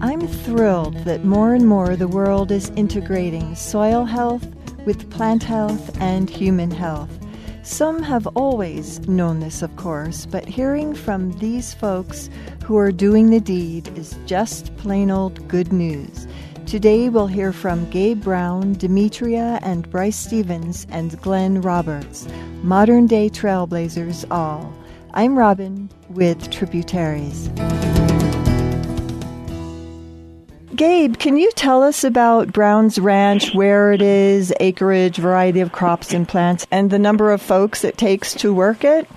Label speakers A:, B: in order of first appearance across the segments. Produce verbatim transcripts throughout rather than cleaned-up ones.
A: I'm thrilled that more and more the world is integrating soil health with plant health and human health. Some have always known this, of course, but hearing from these folks who are doing the deed is just plain old good news. Today we'll hear from Gabe Brown, Demetria and Bryce Stevens, and Glenn Roberts, modern-day trailblazers all. I'm Robin with Tributaries. Gabe, can you tell us about Brown's Ranch, where it is, acreage, variety of crops and plants, and the number of folks it takes to work it?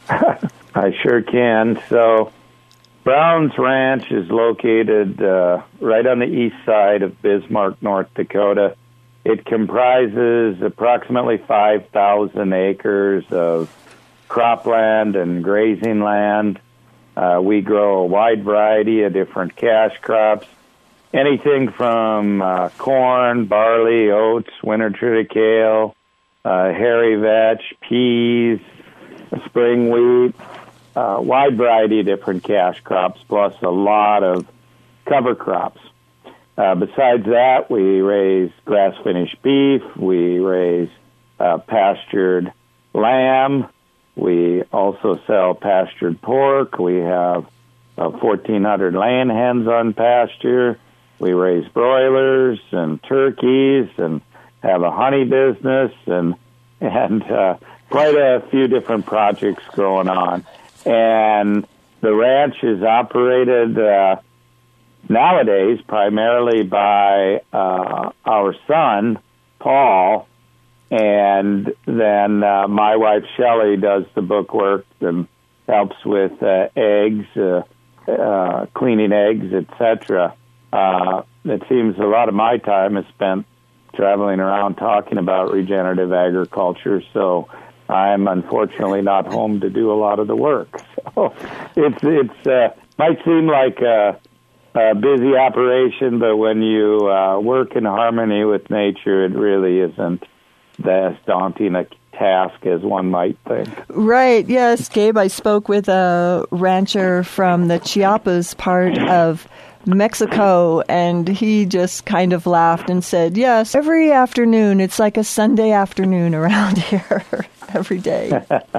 B: I sure can. So, Brown's Ranch is located uh, right on the east side of Bismarck, North Dakota. It comprises approximately five thousand acres of cropland and grazing land. Uh, we grow a wide variety of different cash crops. Anything from uh, corn, barley, oats, winter triticale, uh, hairy vetch, peas, spring wheat, uh, wide variety of different cash crops, plus a lot of cover crops. Uh, besides that, we raise grass-finished beef, we raise uh, pastured lamb, we also sell pastured pork, we have uh, fourteen hundred laying hens on pasture. We raise broilers and turkeys and have a honey business and and uh, quite a few different projects going on. And the ranch is operated uh, nowadays primarily by uh, our son, Paul, and then uh, my wife, Shelley, does the bookwork and helps with uh, eggs, uh, uh, cleaning eggs, et cetera. Uh, it seems a lot of my time is spent traveling around talking about regenerative agriculture, so I'm unfortunately not home to do a lot of the work. So it's it's uh, might seem like a, a busy operation, but when you uh, work in harmony with nature, it really isn't as daunting a task as one might think.
A: Right, yes, Gabe, I spoke with a rancher from the Chiapas part of Mexico, and he just kind of laughed and said, yes, every afternoon, it's like a Sunday afternoon around here, every day.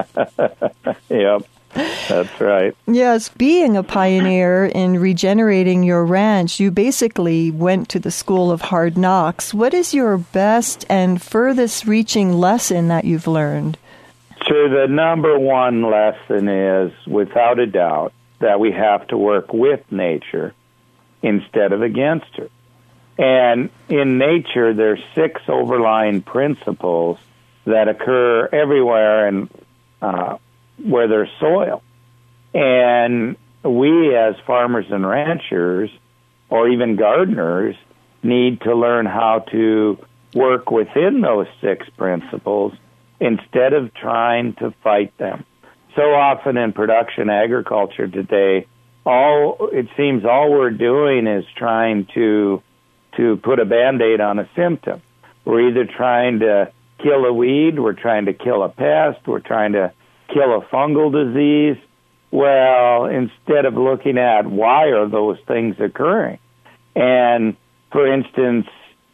B: Yep, that's right.
A: Yes, being a pioneer in regenerating your ranch, you basically went to the school of hard knocks. What is your best and furthest reaching lesson that you've learned?
B: Sure, the number one lesson is, without a doubt, that we have to work with nature instead of against her. And in nature, there's six overlying principles that occur everywhere and uh, where there's soil. And we, as farmers and ranchers, or even gardeners, need to learn how to work within those six principles instead of trying to fight them. So often in production agriculture today, all it seems all we're doing is trying to to put a Band-Aid on a symptom. We're either trying to kill a weed, we're trying to kill a pest, we're trying to kill a fungal disease. Well, instead of looking at why are those things occurring. And, for instance,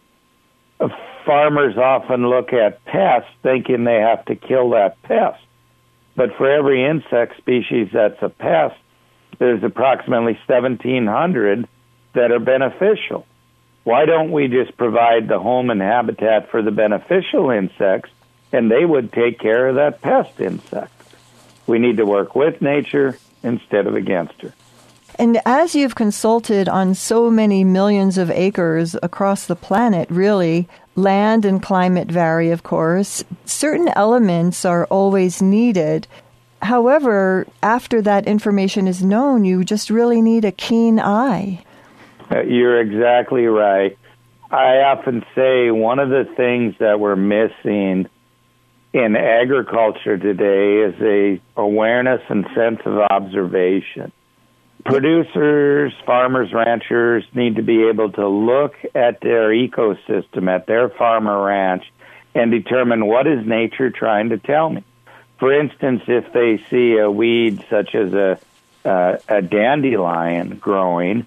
B: farmers often look at pests thinking they have to kill that pest. But for every insect species that's a pest, there's approximately seventeen hundred that are beneficial. Why don't we just provide the home and habitat for the beneficial insects, and they would take care of that pest insect? We need to work with nature instead of against her.
A: And as you've consulted on so many millions of acres across the planet, really, land and climate vary, of course. Certain elements are always needed. However, after that information is known, you just really need a keen eye.
B: Uh, you're exactly right. I often say one of the things that we're missing in agriculture today is a awareness and sense of observation. Producers, farmers, ranchers need to be able to look at their ecosystem, at their farm or ranch, and determine what is nature trying to tell me. For instance, if they see a weed such as a uh, a dandelion growing,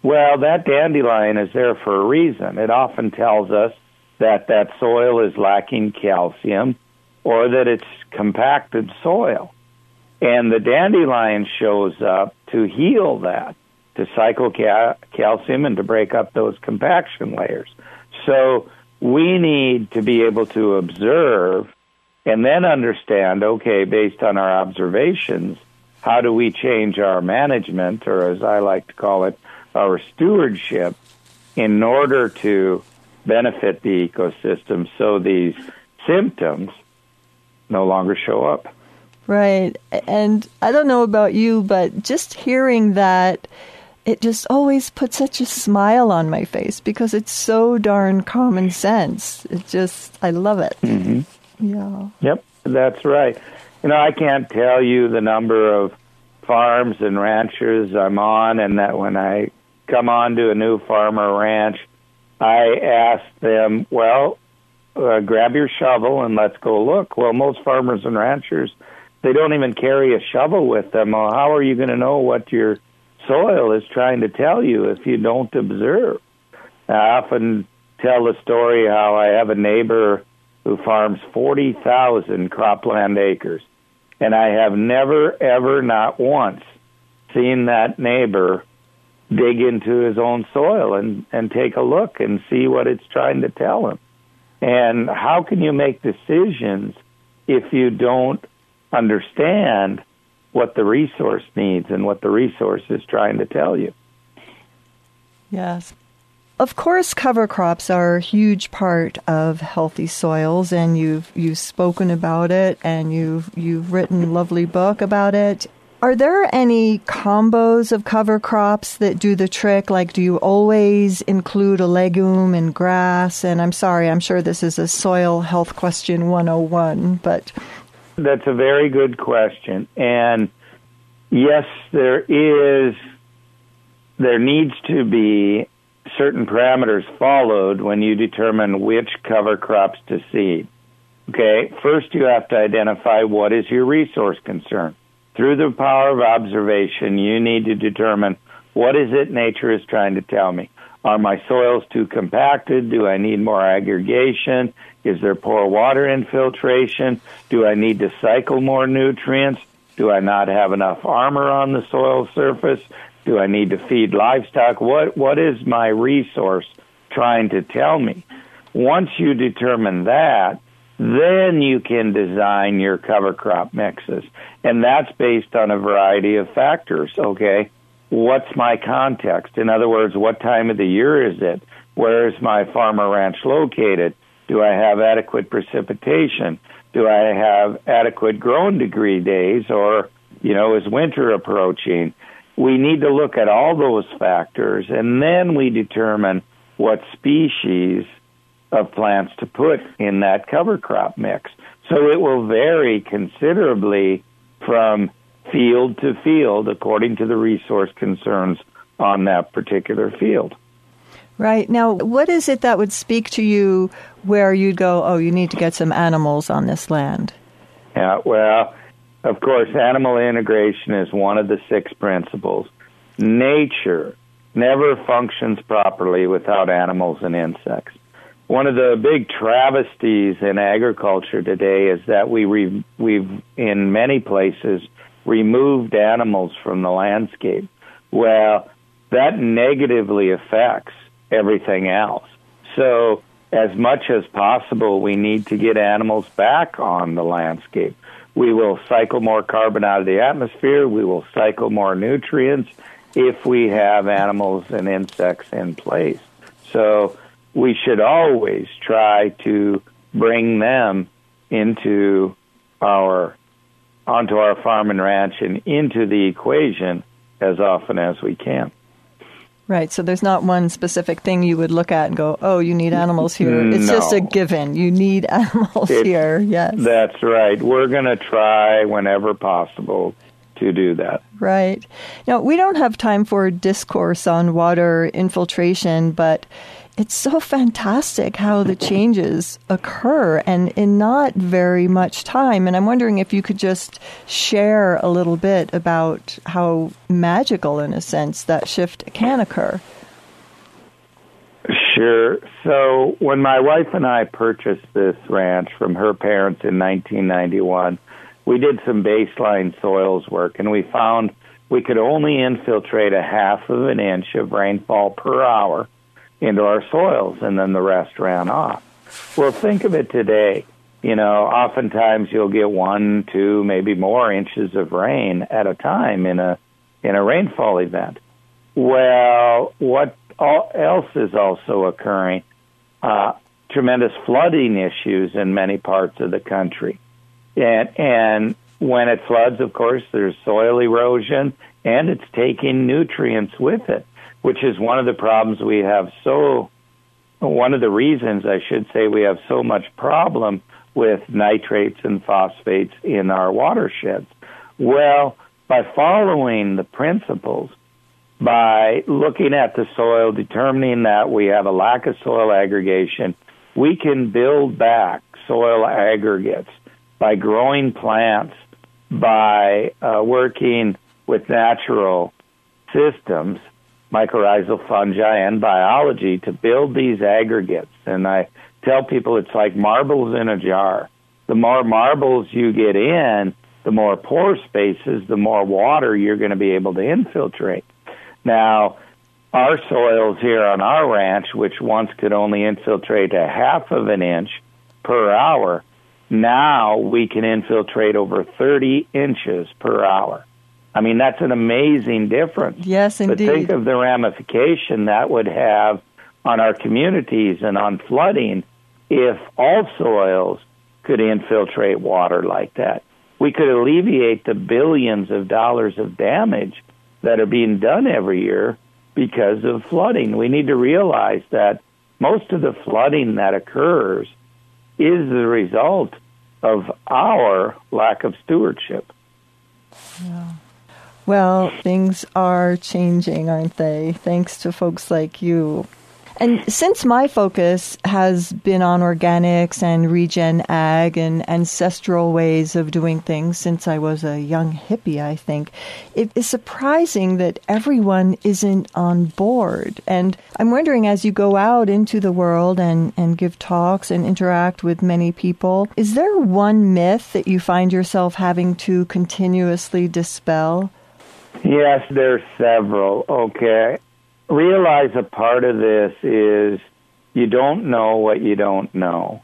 B: Well, that dandelion is there for a reason. It often tells us that that soil is lacking calcium or that it's compacted soil. And the dandelion shows up to heal that, to cycle ca- calcium and to break up those compaction layers. So we need to be able to observe and then understand, okay, based on our observations, how do we change our management, or as I like to call it, our stewardship, in order to benefit the ecosystem so these symptoms no longer show up.
A: Right. And I don't know about you, but just hearing that, it just always puts such a smile on my face because it's so darn common sense. It just, I love it.
B: Mm-hmm.
A: Yeah.
B: Yep, that's right. You know, I can't tell you the number of farms and ranches I'm on, and that when I come on to a new farm or ranch, I ask them, well, uh, grab your shovel and let's go look. Well, most farmers and ranchers, they don't even carry a shovel with them. Well, how are you going to know what your soil is trying to tell you if you don't observe? I often tell the story how I have a neighbor who farms forty thousand cropland acres, and I have never, ever, not once seen that neighbor dig into his own soil and, and take a look and see what it's trying to tell him. And how can you make decisions if you don't understand what the resource needs and what the resource is trying to tell you?
A: Yes. Of course, cover crops are a huge part of healthy soils, and you've you've spoken about it, and you've you've written a lovely book about it. Are there any combos of cover crops that do the trick? Like, do you always include a legume and grass? And I'm sorry, I'm sure this is a soil health question one oh one, but...
B: That's a very good question. And yes, there is, there needs to be certain parameters followed when you determine which cover crops to seed. Okay, first you have to identify what is your resource concern. Through the power of observation, you need to determine what is it nature is trying to tell me. Are my soils too compacted? Do I need more aggregation? Is there poor water infiltration? Do I need to cycle more nutrients? Do I not have enough armor on the soil surface? Do I need to feed livestock? What What is my resource trying to tell me? Once you determine that, then you can design your cover crop mixes. And that's based on a variety of factors, okay? What's my context? In other words, what time of the year is it? Where is my farm or ranch located? Do I have adequate precipitation? Do I have adequate growing degree days? Or, you know, is winter approaching? We need to look at all those factors, and then we determine what species of plants to put in that cover crop mix. So it will vary considerably from field to field according to the resource concerns on that particular field.
A: Right. Now, what is it that would speak to you where you'd go, oh, you need to get some animals on this land?
B: Yeah, well, of course, animal integration is one of the six principles. Nature never functions properly without animals and insects. One of the big travesties in agriculture today is that we re- we've, in many places, removed animals from the landscape. Well, that negatively affects everything else. So as much as possible, we need to get animals back on the landscape. We will cycle more carbon out of the atmosphere. We will cycle more nutrients if we have animals and insects in place. So we should always try to bring them into our onto our farm and ranch and into the equation as often as we can.
A: Right, so there's not one specific thing you would look at and go, oh, you need animals here. It's
B: no.
A: just a given. You need animals
B: it's,
A: here, yes.
B: That's right. We're going to try whenever possible to do that.
A: Right. Now, we don't have time for discourse on water infiltration, but it's so fantastic how the changes occur and in not very much time. And I'm wondering if you could just share a little bit about how magical, in a sense, that shift can occur.
B: Sure. So when my wife and I purchased this ranch from her parents in nineteen ninety-one, we did some baseline soils work, and we found we could only infiltrate a half of an inch of rainfall per hour into our soils, and then the rest ran off. Well, think of it today. You know, oftentimes you'll get one, two, maybe more inches of rain at a time in a in a rainfall event. Well, what else is also occurring? Uh, tremendous flooding issues in many parts of the country. And, and when it floods, of course, there's soil erosion, and it's taking nutrients with it, which is one of the problems we have so, one of the reasons, I should say, we have so much problem with nitrates and phosphates in our watersheds. Well, by following the principles, by looking at the soil, determining that we have a lack of soil aggregation, we can build back soil aggregates by growing plants, by uh, working with natural systems, mycorrhizal fungi, and biology to build these aggregates. And I tell people it's like marbles in a jar. The more marbles you get in, the more pore spaces, the more water you're going to be able to infiltrate. Now, our soils here on our ranch, which once could only infiltrate a half of an inch per hour, now we can infiltrate over thirty inches per hour. I mean, that's an amazing difference.
A: Yes, indeed.
B: But think of the ramification that would have on our communities and on flooding if all soils could infiltrate water like that. We could alleviate the billions of dollars of damage that are being done every year because of flooding. We need to realize that most of the flooding that occurs is the result of our lack of stewardship.
A: Yeah. Well, things are changing, aren't they? Thanks to folks like you. And since my focus has been on organics and regen ag and ancestral ways of doing things since I was a young hippie, I think, it is surprising that everyone isn't on board. And I'm wondering, as you go out into the world and, and give talks and interact with many people, is there one myth that you find yourself having to continuously dispel?
B: Yes, there's several. Okay. Realize a part of this is you don't know what you don't know.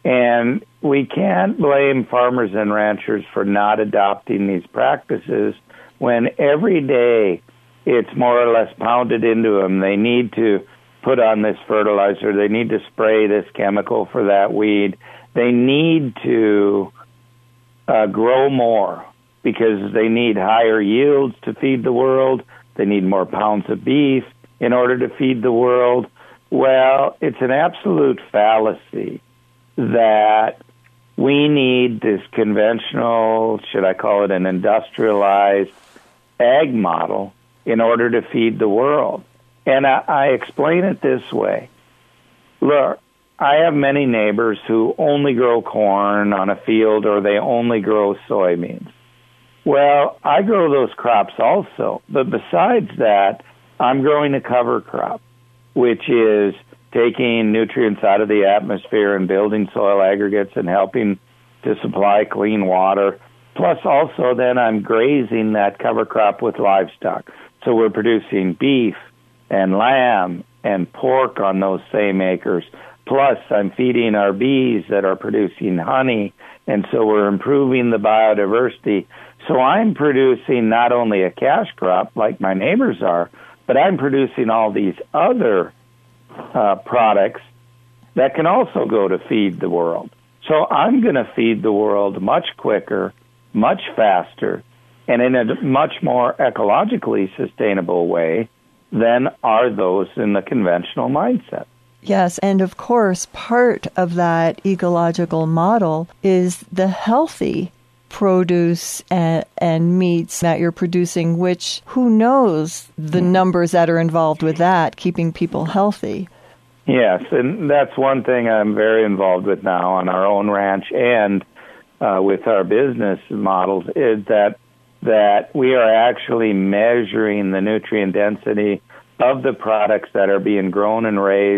B: And we can't blame farmers and ranchers for not adopting these practices when every day it's more or less pounded into them. They need to put on this fertilizer. They need to spray this chemical for that weed. They need to uh, grow more because they need higher yields to feed the world. They need more pounds of beef in order to feed the world. Well, it's an absolute fallacy that we need this conventional, should I call it an industrialized ag model in order to feed the world. And I, I explain it this way. Look, I have many neighbors who only grow corn on a field or they only grow soybeans. Well, I grow those crops also, but besides that, I'm growing a cover crop, which is taking nutrients out of the atmosphere and building soil aggregates and helping to supply clean water. Plus, also, then I'm grazing that cover crop with livestock. So we're producing beef and lamb and pork on those same acres. Plus, I'm feeding our bees that are producing honey, and so we're improving the biodiversity. So I'm producing not only a cash crop like my neighbors are, but I'm producing all these other uh, products that can also go to feed the world. So I'm going to feed the world much quicker, much faster, and in a much more ecologically sustainable way than are those in the conventional mindset.
A: Yes, and of course, part of that ecological model is the healthy produce and, and meats that you're producing, which who knows the numbers that are involved with that, keeping people healthy.
B: Yes, and that's one thing I'm very involved with now on our own ranch and uh, with our business models is that that we are actually measuring the nutrient density of the products that are being grown and raised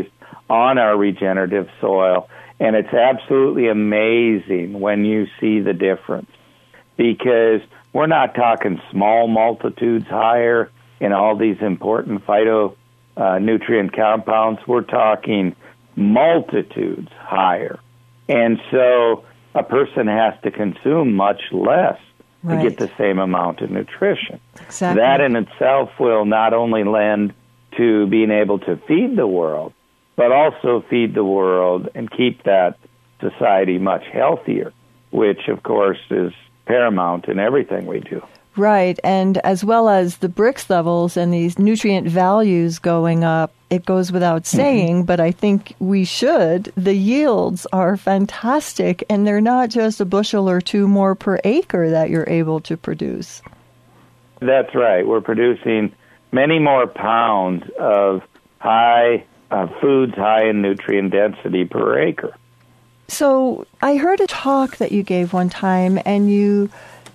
B: on our regenerative soil. And it's absolutely amazing when you see the difference, because we're not talking small multitudes higher in all these important phytonutrient uh, compounds. We're talking multitudes higher. And so a person has to consume much less right. to get the same amount of nutrition.
A: Exactly.
B: That in itself will not only lend to being able to feed the world, but also feed the world and keep that society much healthier, which, of course, is paramount in everything we do.
A: Right, and as well as the Brix levels and these nutrient values going up, it goes without saying, mm-hmm. but I think we should. The yields are fantastic, and they're not just a bushel or two more per acre that you're able to produce.
B: That's right. We're producing many more pounds of high uh, foods high in nutrient density per acre.
A: So I heard a talk that you gave one time, and you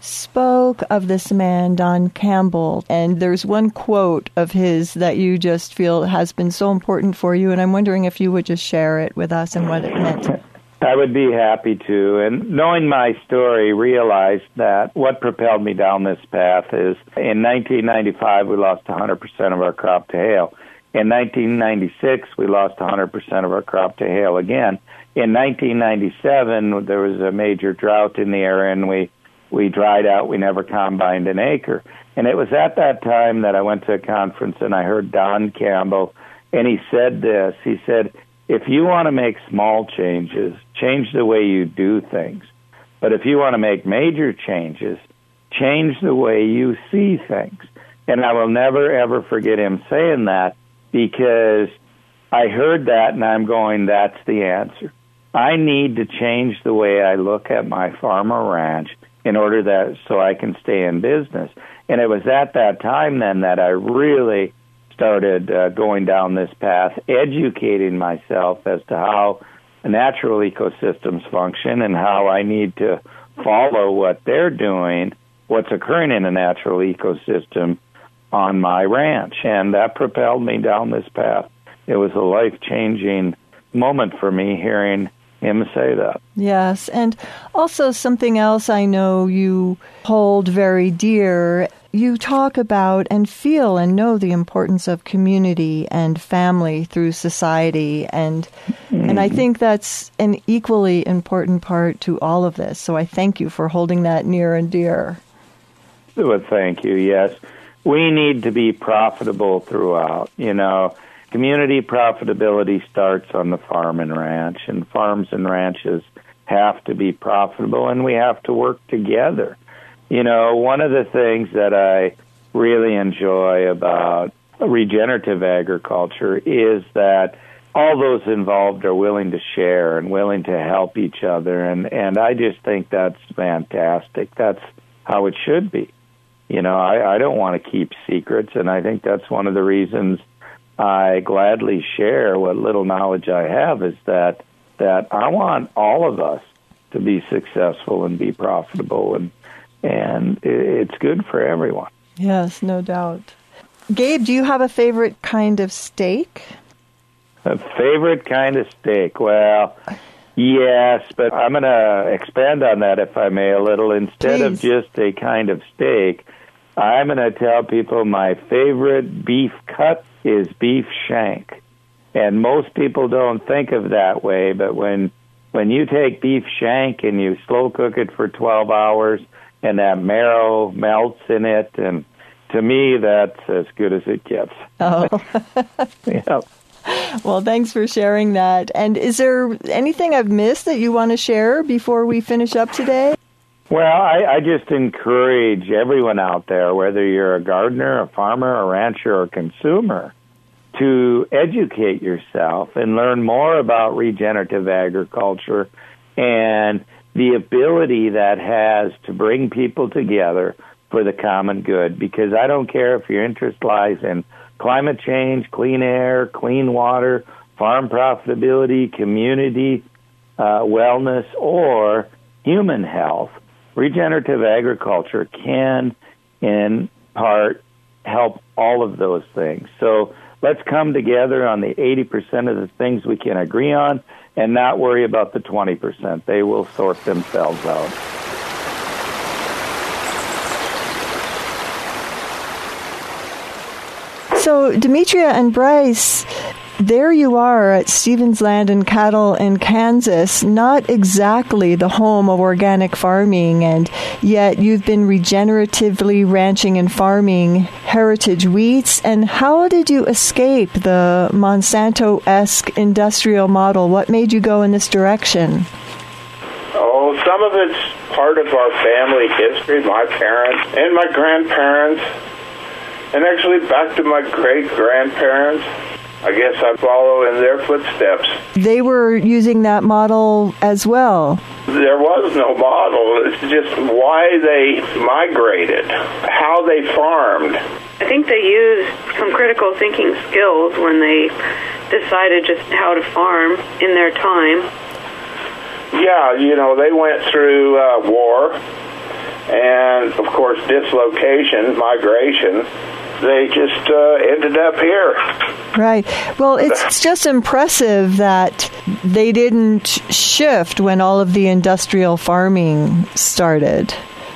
A: spoke of this man, Don Campbell, and there's one quote of his that you just feel has been so important for you, and I'm wondering if you would just share it with us and what it meant.
B: I would be happy to. And knowing my story, realized that what propelled me down this path is in nineteen ninety-five, we lost one hundred percent of our crop to hail. In nineteen ninety-six, we lost one hundred percent of our crop to hail again. In nineteen ninety-seven, there was a major drought in the area, and we We dried out. We never combined an acre. And it was at that time that I went to a conference and I heard Don Campbell, and he said this. He said, if you want to make small changes, change the way you do things. But if you want to make major changes, change the way you see things. And I will never, ever forget him saying that, because I heard that and I'm going, that's the answer. I need to change the way I look at my farm or ranch in order that so I can stay in business. And it was at that time then that I really started uh, going down this path, educating myself as to how natural ecosystems function and how I need to follow what they're doing, what's occurring in a natural ecosystem on my ranch. And that propelled me down this path. It was a life-changing moment for me hearing him say that.
A: Yes, and also something else I know you hold very dear. You talk about and feel and know the importance of community and family through society, and mm. and I think that's an equally important part to all of this. So I thank you for holding that near and dear.
B: Well, thank you. Yes, we need to be profitable throughout. You know, community profitability starts on the farm and ranch, and farms and ranches have to be profitable, and we have to work together. You know, one of the things that I really enjoy about regenerative agriculture is that all those involved are willing to share and willing to help each other, and, and I just think that's fantastic. That's how it should be. You know, I, I don't want to keep secrets, and I think that's one of the reasons I gladly share what little knowledge I have, is that that I want all of us to be successful and be profitable, and and it's good for everyone.
A: Yes, no doubt. Gabe, do you have a favorite kind of steak?
B: A favorite kind of steak? Well, yes, but I'm going to expand on that, if I may, a little. Instead Please. of just a kind of steak, I'm going to tell people my favorite beef cut is beef shank. And most people don't think of that way, but when when you take beef shank and you slow cook it for twelve hours and that marrow melts in it, and to me, that's as good as it gets.
A: Oh.
B: Yeah.
A: Well, thanks for sharing that. And is there anything I've missed that you want to share before we finish up today?
B: Well, I, I just encourage everyone out there, whether you're a gardener, a farmer, a rancher, or a consumer, to educate yourself and learn more about regenerative agriculture and the ability that has to bring people together for the common good. Because I don't care if your interest lies in climate change, clean air, clean water, farm profitability, community uh, wellness, or human health. Regenerative agriculture can, in part, help all of those things. So let's come together on the eighty percent of the things we can agree on and not worry about the twenty percent. They will sort themselves out.
A: So, Demetria and Bryce, there you are at Stevens Land and Cattle in Kansas, not exactly the home of organic farming, and yet you've been regeneratively ranching and farming heritage wheats. And how did you escape the Monsanto-esque industrial model? What made you go in this direction?
C: Oh, some of it's part of our family history, my parents and my grandparents, and actually back to my great-grandparents. I guess I follow in their footsteps.
A: They were using that model as well.
C: There was no model. It's just why they migrated, how they farmed.
D: I think they used some critical thinking skills when they decided just how to farm in their time.
C: Yeah, you know, they went through uh, war and, of course, dislocation, migration. They just uh, ended up here.
A: Right. Well, it's just impressive that they didn't shift when all of the industrial farming started.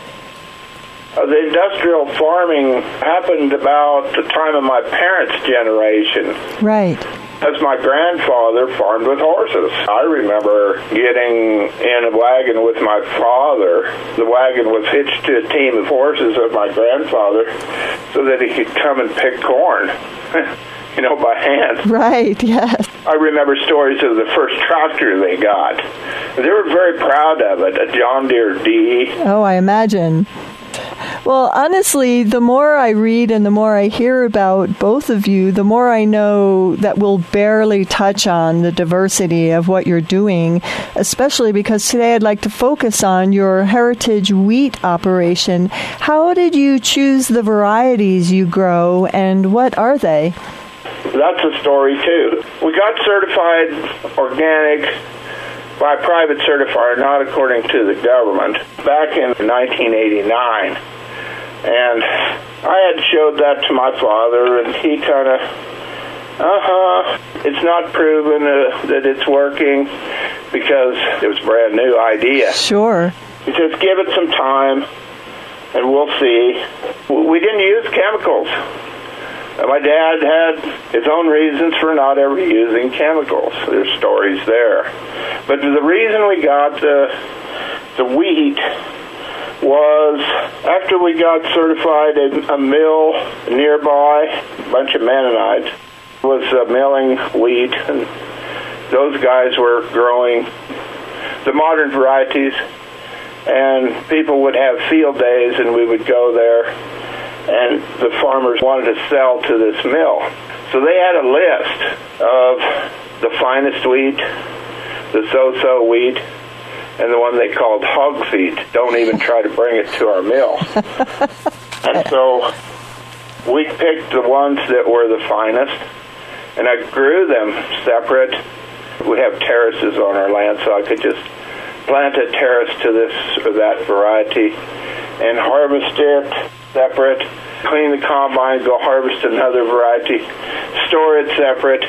C: Uh, the industrial farming happened about the time of my parents' generation.
A: Right.
C: As my grandfather farmed with horses. I remember getting in a wagon with my father. The wagon was hitched to a team of horses of my grandfather so that he could come and pick corn, you know, by hand.
A: Right, yes.
C: I remember stories of the first tractor they got. They were very proud of it, a John Deere D.
A: Oh, I imagine. Well, honestly, the more I read and the more I hear about both of you, the more I know that we'll barely touch on the diversity of what you're doing, especially because today I'd like to focus on your heritage wheat operation. How did you choose the varieties you grow, and what are they?
C: That's a story, too. We got certified organic by a private certifier, not according to the government, back in nineteen eighty-nine. And I had showed that to my father, and he kind of, uh-huh, it's not proven uh, that it's working because it was a brand new idea.
A: Sure.
C: He says, give it some time, and we'll see. We didn't use chemicals. My dad had his own reasons for not ever using chemicals. There's stories there. But the reason we got the, the wheat was after we got certified in a mill nearby, a bunch of Mennonites was uh, milling wheat, and those guys were growing the modern varieties, and people would have field days, and we would go there, and the farmers wanted to sell to this mill. So they had a list of the finest wheat, the so-so wheat, and the one they called hog feed. Don't even try to bring it to our mill. And so we picked the ones that were the finest, and I grew them separate. We have terraces on our land, so I could just plant a terrace to this or that variety and harvest it separate, clean the combine, go harvest another variety, store it separate,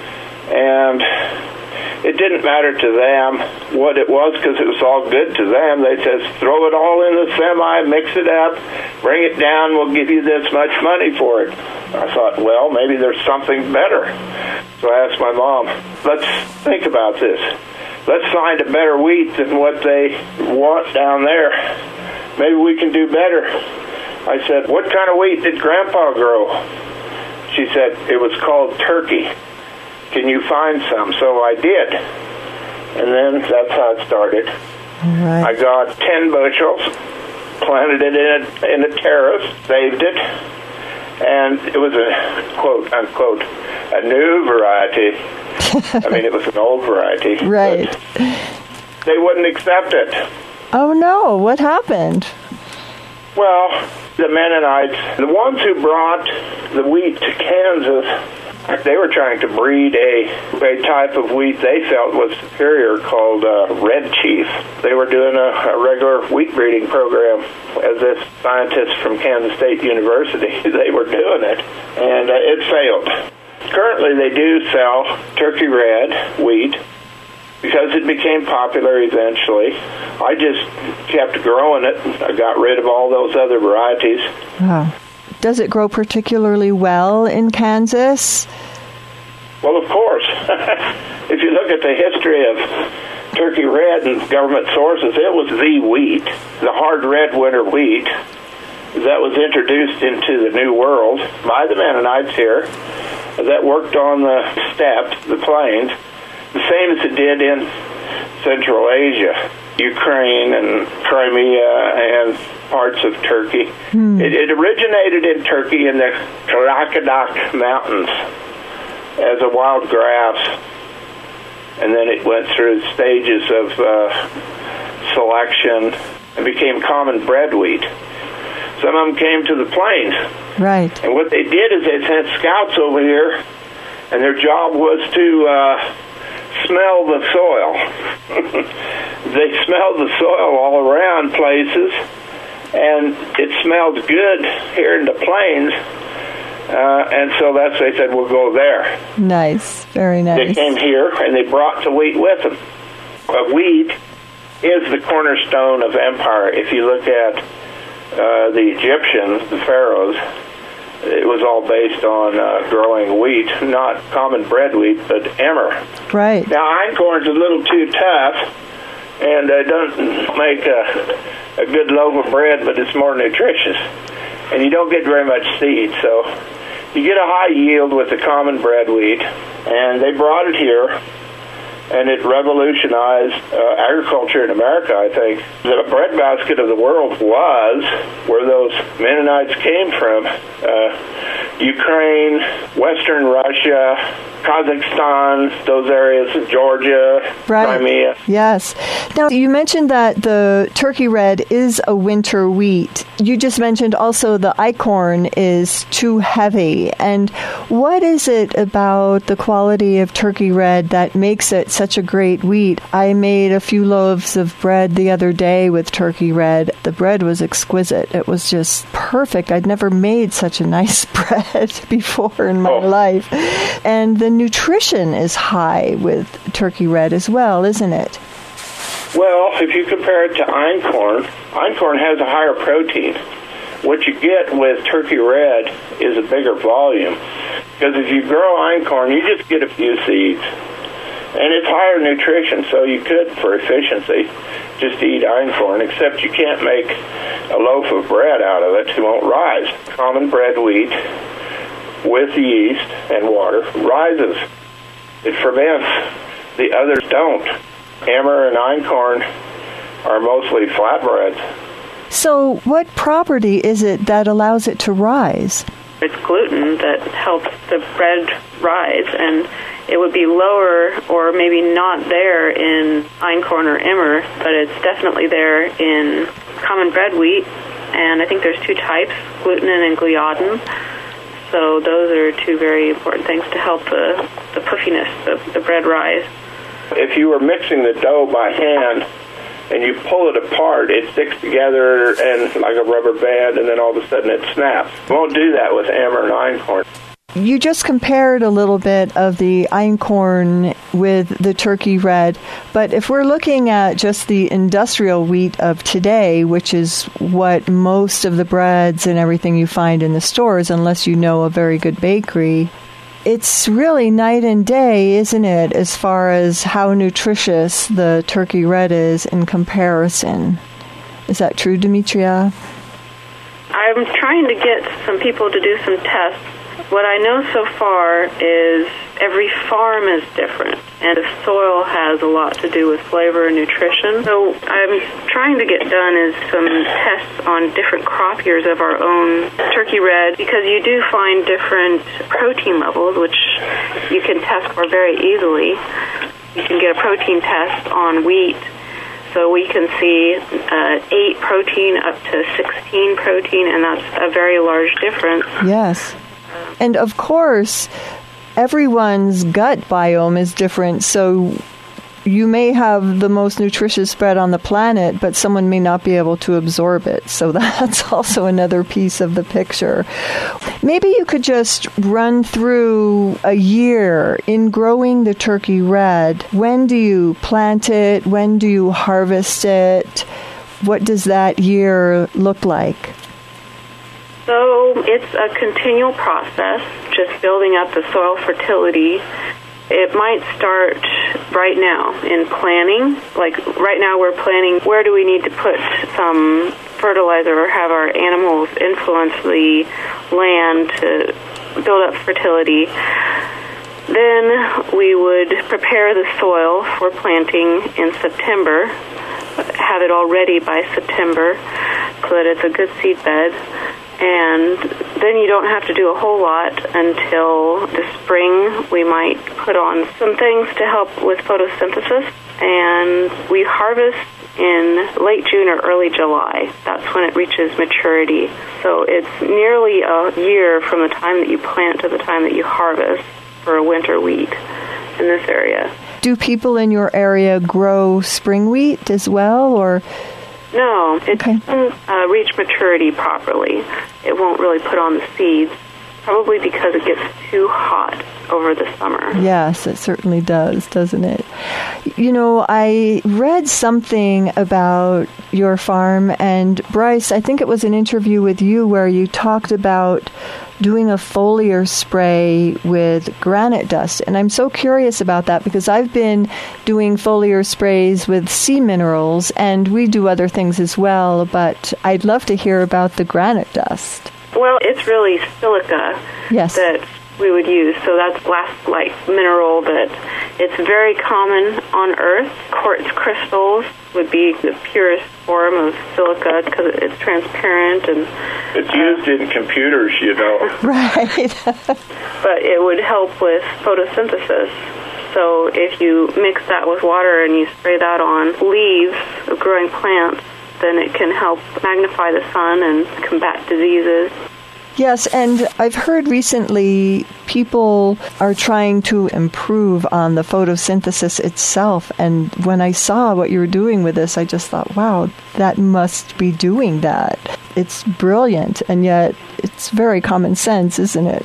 C: and it didn't matter to them what it was because it was all good to them. They said, throw it all in the semi, mix it up, bring it down, we'll give you this much money for it. I thought, well, maybe there's something better. So I asked my mom, let's think about this. Let's find a better wheat than what they want down there. Maybe we can do better. I said, what kind of wheat did Grandpa grow? She said, it was called turkey. Can you find some? So I did. And then that's how it started.
A: Right.
C: I got ten bushels, planted it in a, in a terrace, saved it, and it was a, quote, unquote, a new variety. I mean, it was an old variety.
A: Right.
C: They wouldn't accept it.
A: Oh, no. What happened?
C: Well, the Mennonites, the ones who brought the wheat to Kansas, they were trying to breed a, a type of wheat they felt was superior called uh, Red Chief. They were doing a, a regular wheat breeding program as this scientist from Kansas State University. They were doing it, and uh, it failed. Currently, they do sell Turkey Red wheat because it became popular eventually. I just kept growing it. I got rid of all those other varieties.
A: Wow. Does it grow particularly well in Kansas?
C: Well, of course. If you look at the history of Turkey Red and government sources, it was the wheat, the hard red winter wheat, that was introduced into the New World by the Mennonites here that worked on the steppes, the plains, the same as it did in Central Asia, Ukraine and Crimea and parts of Turkey. Hmm. It, it originated in Turkey in the Karakadak Mountains as a wild grass, and then it went through stages of uh, selection and became common bread wheat. Some of them came to the plains. Right. And what they did is they sent scouts over here, and their job was to uh, smell the soil. They smelled the soil all around places, and it smelled good here in the plains. Uh, and so that's they said, we'll go there.
A: Nice. Very nice.
C: They came here, and they brought the wheat with them. But wheat is the cornerstone of empire. If you look at Uh, the Egyptians, the pharaohs, it was all based on uh, growing wheat, not common bread wheat, but emmer.
A: Right.
C: Now, einkorn's a little too tough, and it uh, doesn't make a, a good loaf of bread, but it's more nutritious. And you don't get very much seed, so you get a high yield with the common bread wheat. And they brought it here, and it revolutionized uh, agriculture in America, I think. The breadbasket of the world was where those Mennonites came from. Uh, Ukraine, Western Russia, Kazakhstan, those areas of Georgia, right. Crimea.
A: Yes. Now, you mentioned that the Turkey Red is a winter wheat. You just mentioned also the einkorn is too heavy. And what is it about the quality of Turkey Red that makes it such a great wheat? I made a few loaves of bread the other day with Turkey Red. The bread was exquisite. It was just perfect. I'd never made such a nice bread before in my oh. life. And the nutrition is high with Turkey Red as well, isn't it?
C: Well, if you compare it to einkorn, einkorn has a higher protein. What you get with Turkey Red is a bigger volume. Because if you grow einkorn, you just get a few seeds. And it's higher nutrition, so you could, for efficiency, just eat einkorn, except you can't make a loaf of bread out of it. It won't rise. Common bread wheat with yeast and water rises. It ferments. The others don't. Emmer and einkorn are mostly flatbreads.
A: So what property is it that allows it to rise?
D: It's gluten that helps the bread rise, and it would be lower or maybe not there in einkorn or emmer, but it's definitely there in common bread wheat, and I think there's two types, gluten and gliadin. So those are two very important things to help the, the puffiness, the, the bread rise.
C: If you were mixing the dough by hand and you pull it apart, it sticks together and like a rubber band, and then all of a sudden it snaps. You won't do that with emmer and einkorn.
A: You just compared a little bit of the einkorn with the Turkey Red, but if we're looking at just the industrial wheat of today, which is what most of the breads and everything you find in the stores, unless you know a very good bakery, it's really night and day, isn't it, as far as how nutritious the Turkey Red is in comparison. Is that true, Demetria?
D: I'm trying to get some people to do some tests. What I know so far is every farm is different, and the soil has a lot to do with flavor and nutrition. So I'm trying to get done is some tests on different crop years of our own Turkey Red, because you do find different protein levels, which you can test for very easily. You can get a protein test on wheat, so we can see uh, eight protein up to sixteen protein, and that's a very large difference.
A: Yes. And of course, everyone's gut biome is different, so you may have the most nutritious spread on the planet, but someone may not be able to absorb it. So that's also another piece of the picture. Maybe you could just run through a year in growing the turkey red. When do you plant it? When do you harvest it? What does that year look like?
D: So it's a continual process, just building up the soil fertility. It might start right now in planning. Like right now we're planning where do we need to put some fertilizer or have our animals influence the land to build up fertility. Then we would prepare the soil for planting in September, have it all ready by September so that it's a good seed bed. And then you don't have to do a whole lot until the spring. We might put on some things to help with photosynthesis, and we harvest in late June or early July. That's when it reaches maturity. So it's nearly a year from the time that you plant to the time that you harvest for a winter wheat in this area.
A: Do people in your area grow spring wheat as well, or?
D: No, it
A: okay.
D: doesn't uh, reach maturity properly. It won't really put on the seeds, probably because it gets too hot over the summer.
A: Yes, it certainly does, doesn't it? You know, I read something about your farm, and Bryce, I think it was an interview with you where you talked about doing a foliar spray with granite dust. And I'm so curious about that because I've been doing foliar sprays with sea minerals, and we do other things as well, but I'd love to hear about the granite dust.
D: Well, it's really silica
A: yes.
D: that we would use. So that's blast-like mineral that it's very common on Earth. Quartz crystals would be the purest form of silica because it's transparent and
C: it's used uh, in computers, you know.
A: Right.
D: But it would help with photosynthesis. So if you mix that with water and you spray that on leaves of growing plants, then it can help magnify the sun and combat diseases.
A: Yes, and I've heard recently people are trying to improve on the photosynthesis itself, and when I saw what you were doing with this, I just thought, wow, that must be doing that. It's brilliant, and yet it's very common sense, isn't it?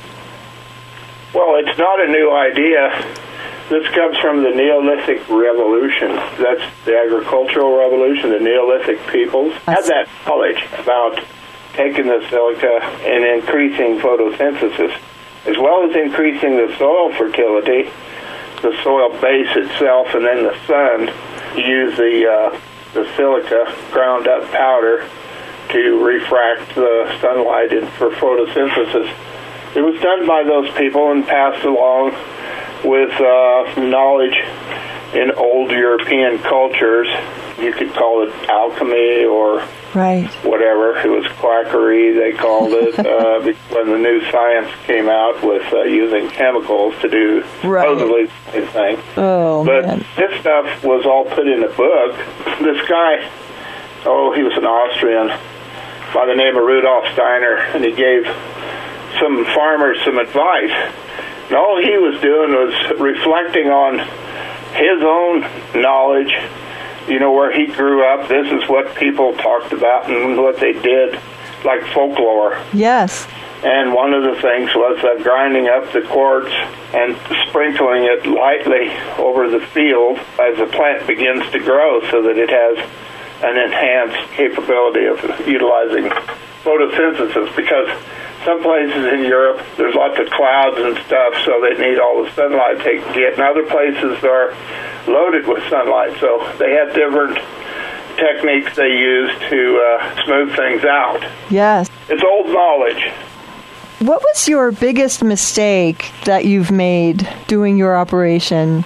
C: Well, it's not a new idea. This comes from the Neolithic Revolution. That's the agricultural revolution. The Neolithic peoples had that knowledge about taking the silica and increasing photosynthesis, as well as increasing the soil fertility, the soil base itself, and then the sun. Use the uh, the silica ground up powder to refract the sunlight in, for photosynthesis. It was done by those people and passed along with uh, knowledge in old European cultures. You could call it alchemy or
A: right.
C: whatever. It was quackery, they called it, uh, when the new science came out with uh, using chemicals to do
A: right.
C: supposedly the same thing.
A: Oh,
C: but
A: man.
C: This stuff was all put in a book. This guy, oh, he was an Austrian by the name of Rudolf Steiner, and he gave some farmers some advice. And all he was doing was reflecting on his own knowledge, you know, where he grew up. This is what people talked about and what they did, like folklore.
A: Yes.
C: And one of the things was uh, grinding up the quartz and sprinkling it lightly over the field as the plant begins to grow so that it has an enhanced capability of utilizing photosynthesis, because some places in Europe, there's lots of clouds and stuff, so they need all the sunlight they can get. And other places are loaded with sunlight, so they have different techniques they use to uh, smooth things out.
A: Yes.
C: It's old knowledge.
A: What was your biggest mistake that you've made doing your operation?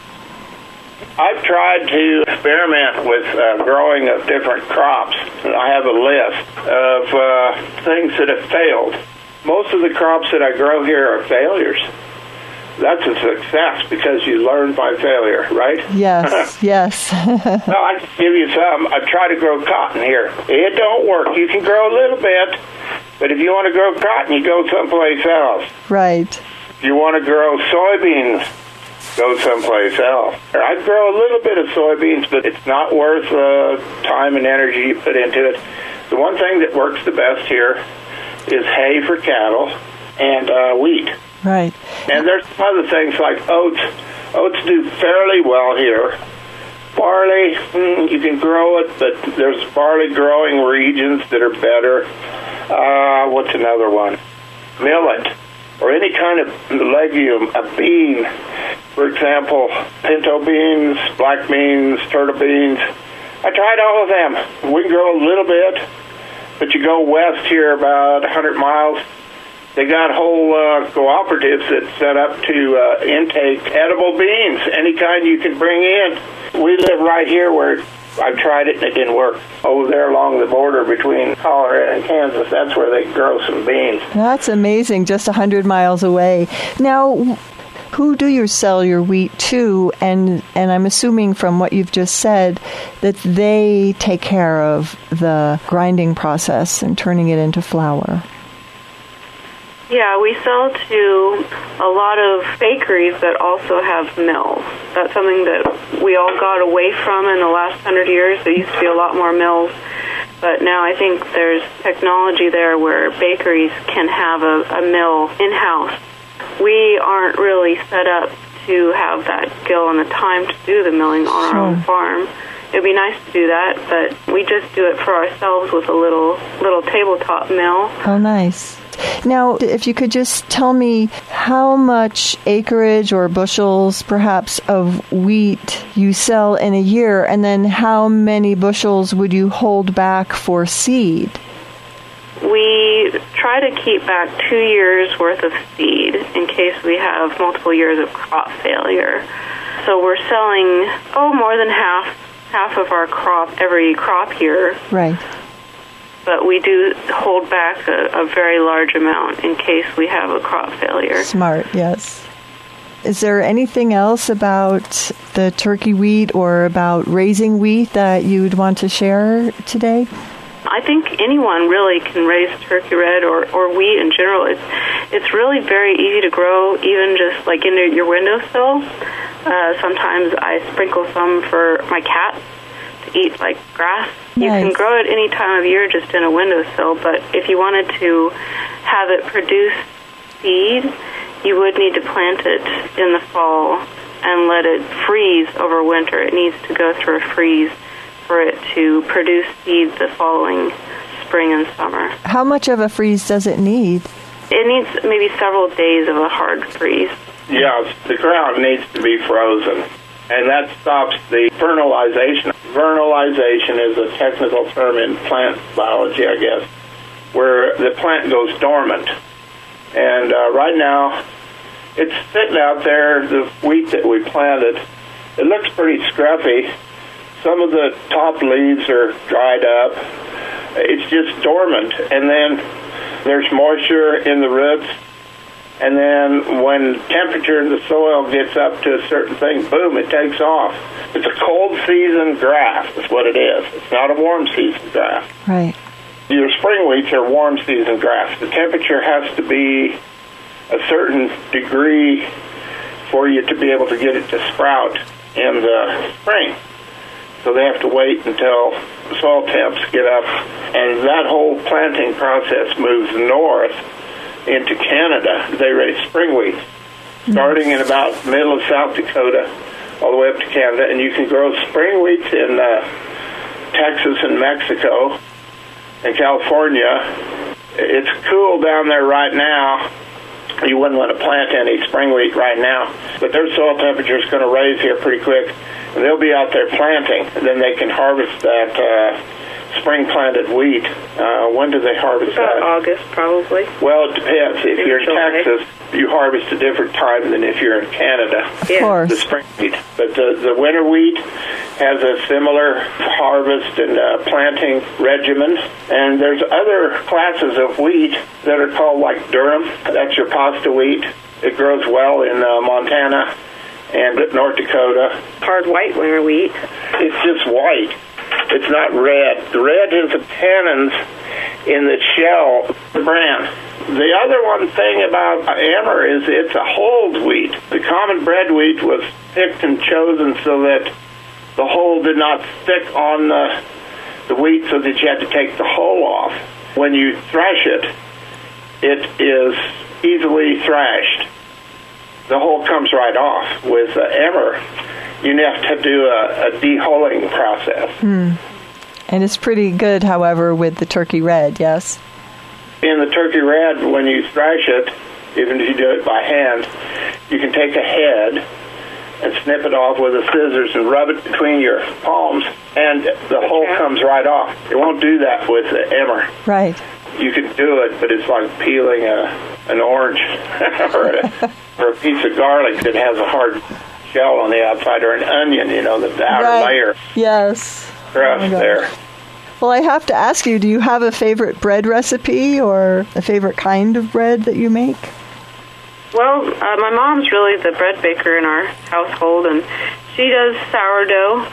C: I've tried to experiment with uh, growing of different crops. I have a list of uh, things that have failed. Most of the crops that I grow here are failures. That's a success because you learn by failure, right?
A: Yes, yes.
C: Well, I can give you some. I try to grow cotton here. It don't work. You can grow a little bit, but if you want to grow cotton, you go someplace else.
A: Right.
C: If you want to grow soybeans, go someplace else. I'd grow a little bit of soybeans, but it's not worth the uh, time and energy you put into it. The one thing that works the best here is hay for cattle and uh, wheat.
A: Right.
C: And there's some other things like oats. Oats do fairly well here. Barley, mm, you can grow it, but there's barley growing regions that are better. Uh, what's another one? Millet, or any kind of legume, a bean. For example, pinto beans, black beans, turtle beans. I tried all of them. We grow a little bit, but you go west here about one hundred miles, they got whole uh, cooperatives that set up to uh, intake edible beans, any kind you can bring in. We live right here where I tried it and it didn't work. Over there along the border between Colorado and Kansas, that's where they grow some beans.
A: That's amazing, just one hundred miles away. Now, who do you sell your wheat to? And and I'm assuming from what you've just said that they take care of the grinding process and turning it into flour.
D: Yeah, we sell to a lot of bakeries that also have mills. That's something that we all got away from in the last hundred years. There used to be a lot more mills, but now I think there's technology there where bakeries can have a, a mill in-house. We aren't really set up to have that skill and the time to do the milling on
A: Sure.
D: our own farm. It'd be nice to do that, but we just do it for ourselves with a little little tabletop mill.
A: Oh, nice. Now, if you could just tell me how much acreage or bushels, perhaps, of wheat you sell in a year, and then how many bushels would you hold back for seed?
D: We try to keep back two years' worth of seed in case we have multiple years of crop failure. So we're selling, oh, more than half, half of our crop every crop year.
A: Right.
D: But we do hold back a, a very large amount in case we have a crop failure.
A: Smart, yes. Is there anything else about the turkey wheat or about raising wheat that you would want to share today?
D: I think anyone really can raise turkey red or, or wheat in general. It's it's really very easy to grow, even just like in your windowsill. Uh, sometimes I sprinkle some for my cats to eat, like grass.
A: Nice.
D: You can grow it any time of year just in a windowsill, but if you wanted to have it produce seed, you would need to plant it in the fall and let it freeze over winter. It needs to go through a freeze for it to produce seed the following spring and summer.
A: How much of a freeze does it need?
D: It needs maybe several days of a hard freeze.
C: Yeah, the ground needs to be frozen, and that stops the vernalization. Vernalization is a technical term in plant biology, I guess, where the plant goes dormant. And uh, right now, it's sitting out there, the wheat that we planted. It looks pretty scruffy. Some of the top leaves are dried up. It's just dormant. And then there's moisture in the roots. And then when temperature in the soil gets up to a certain thing, boom, it takes off. It's a cold season grass is what it is. It's not a warm season grass.
A: Right.
C: Your spring wheats are warm season grass. The temperature has to be a certain degree for you to be able to get it to sprout in the spring. So they have to wait until the soil temps get up. And that whole planting process moves north into Canada. They raise spring wheat, starting in about middle of South Dakota, all the way up to Canada. And you can grow spring wheats in uh, Texas and Mexico and California. It's cool down there right now. You wouldn't want to plant any spring wheat right now, but their soil temperature is going to raise here pretty quick. And they'll be out there planting, and then they can harvest that uh, spring planted wheat. Uh, when do they harvest
D: About
C: that?
D: August, probably.
C: Well, it depends. If
D: In
C: you're in
D: July.
C: Texas, you harvest a different time than if you're in Canada.
A: Of
D: Yeah.
A: course.
C: The spring wheat. But the, the winter wheat has a similar harvest and uh, planting regimen. And there's other classes of wheat that are called like durum. That's your pasta wheat. It grows well in uh, Montana and North Dakota.
D: Hard white winter wheat.
C: It's just white. It's not red. The red is the tannins in the shell, the bran. The other one thing about emmer is it's a hulled wheat. The common bread wheat was picked and chosen so that the hull did not stick on the, the wheat, so that you had to take the hull off. When you thresh it, it is easily thrashed. The hull comes right off. With uh, emmer, you have to do a, a de-hulling process.
A: Mm. And it's pretty good, however, with the turkey red, yes?
C: In the turkey red, when you thrash it, even if you do it by hand, you can take a head and snip it off with a scissors and rub it between your palms, and the hull comes right off. It won't do that with the emmer.
A: Right.
C: You can do it, but it's like peeling a, an orange or, a, or a piece of garlic that has a hard shell on the outside, or an onion, you know, the outer
A: right.
C: layer.
A: Yes.
C: Crust
A: oh
C: there.
A: Well, I have to ask you, do you have a favorite bread recipe or a favorite kind of bread that you make?
D: Well, uh, my mom's really the bread baker in our household, and she does sourdough,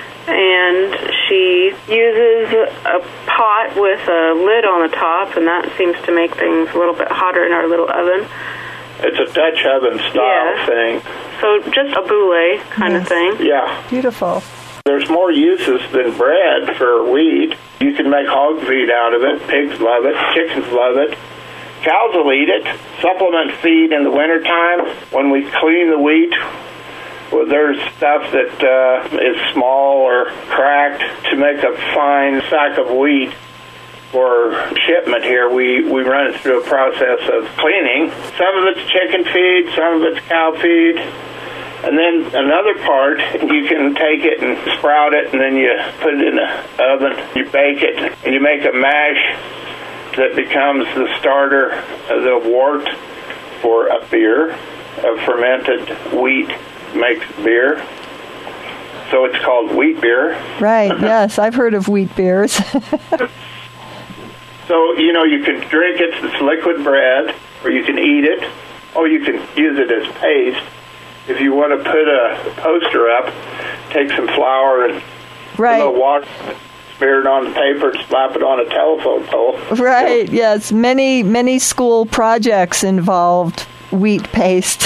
D: and she uses a pot with a lid on the top, and that seems to make things a little bit hotter in our little oven.
C: It's a Dutch oven style
D: yeah.
C: thing.
D: So just a boule kind
A: yes.
D: of thing.
C: Yeah.
A: Beautiful.
C: There's more uses than bread for wheat. You can make hog feed out of it. Pigs love it. Chickens love it. Cows will eat it. Supplement feed in the wintertime. When we clean the wheat, well, there's stuff that uh, is small or cracked to make a fine sack of wheat for shipment here. We, we run it through a process of cleaning. Some of it's chicken feed, some of it's cow feed. And then another part, you can take it and sprout it, and then you put it in the oven, you bake it, and you make a mash that becomes the starter, uh, the wort for a beer. A fermented wheat makes beer. So it's called wheat beer.
A: Right, yes, I've heard of wheat beers.
C: So, you know, you can drink it, it's liquid bread, or you can eat it, or you can use it as paste. If you want to put a poster up, take some flour and
A: right.
C: a little water, smear it on the paper, and slap it on a telephone pole.
A: Right, yes. Many, many school projects involved wheat paste.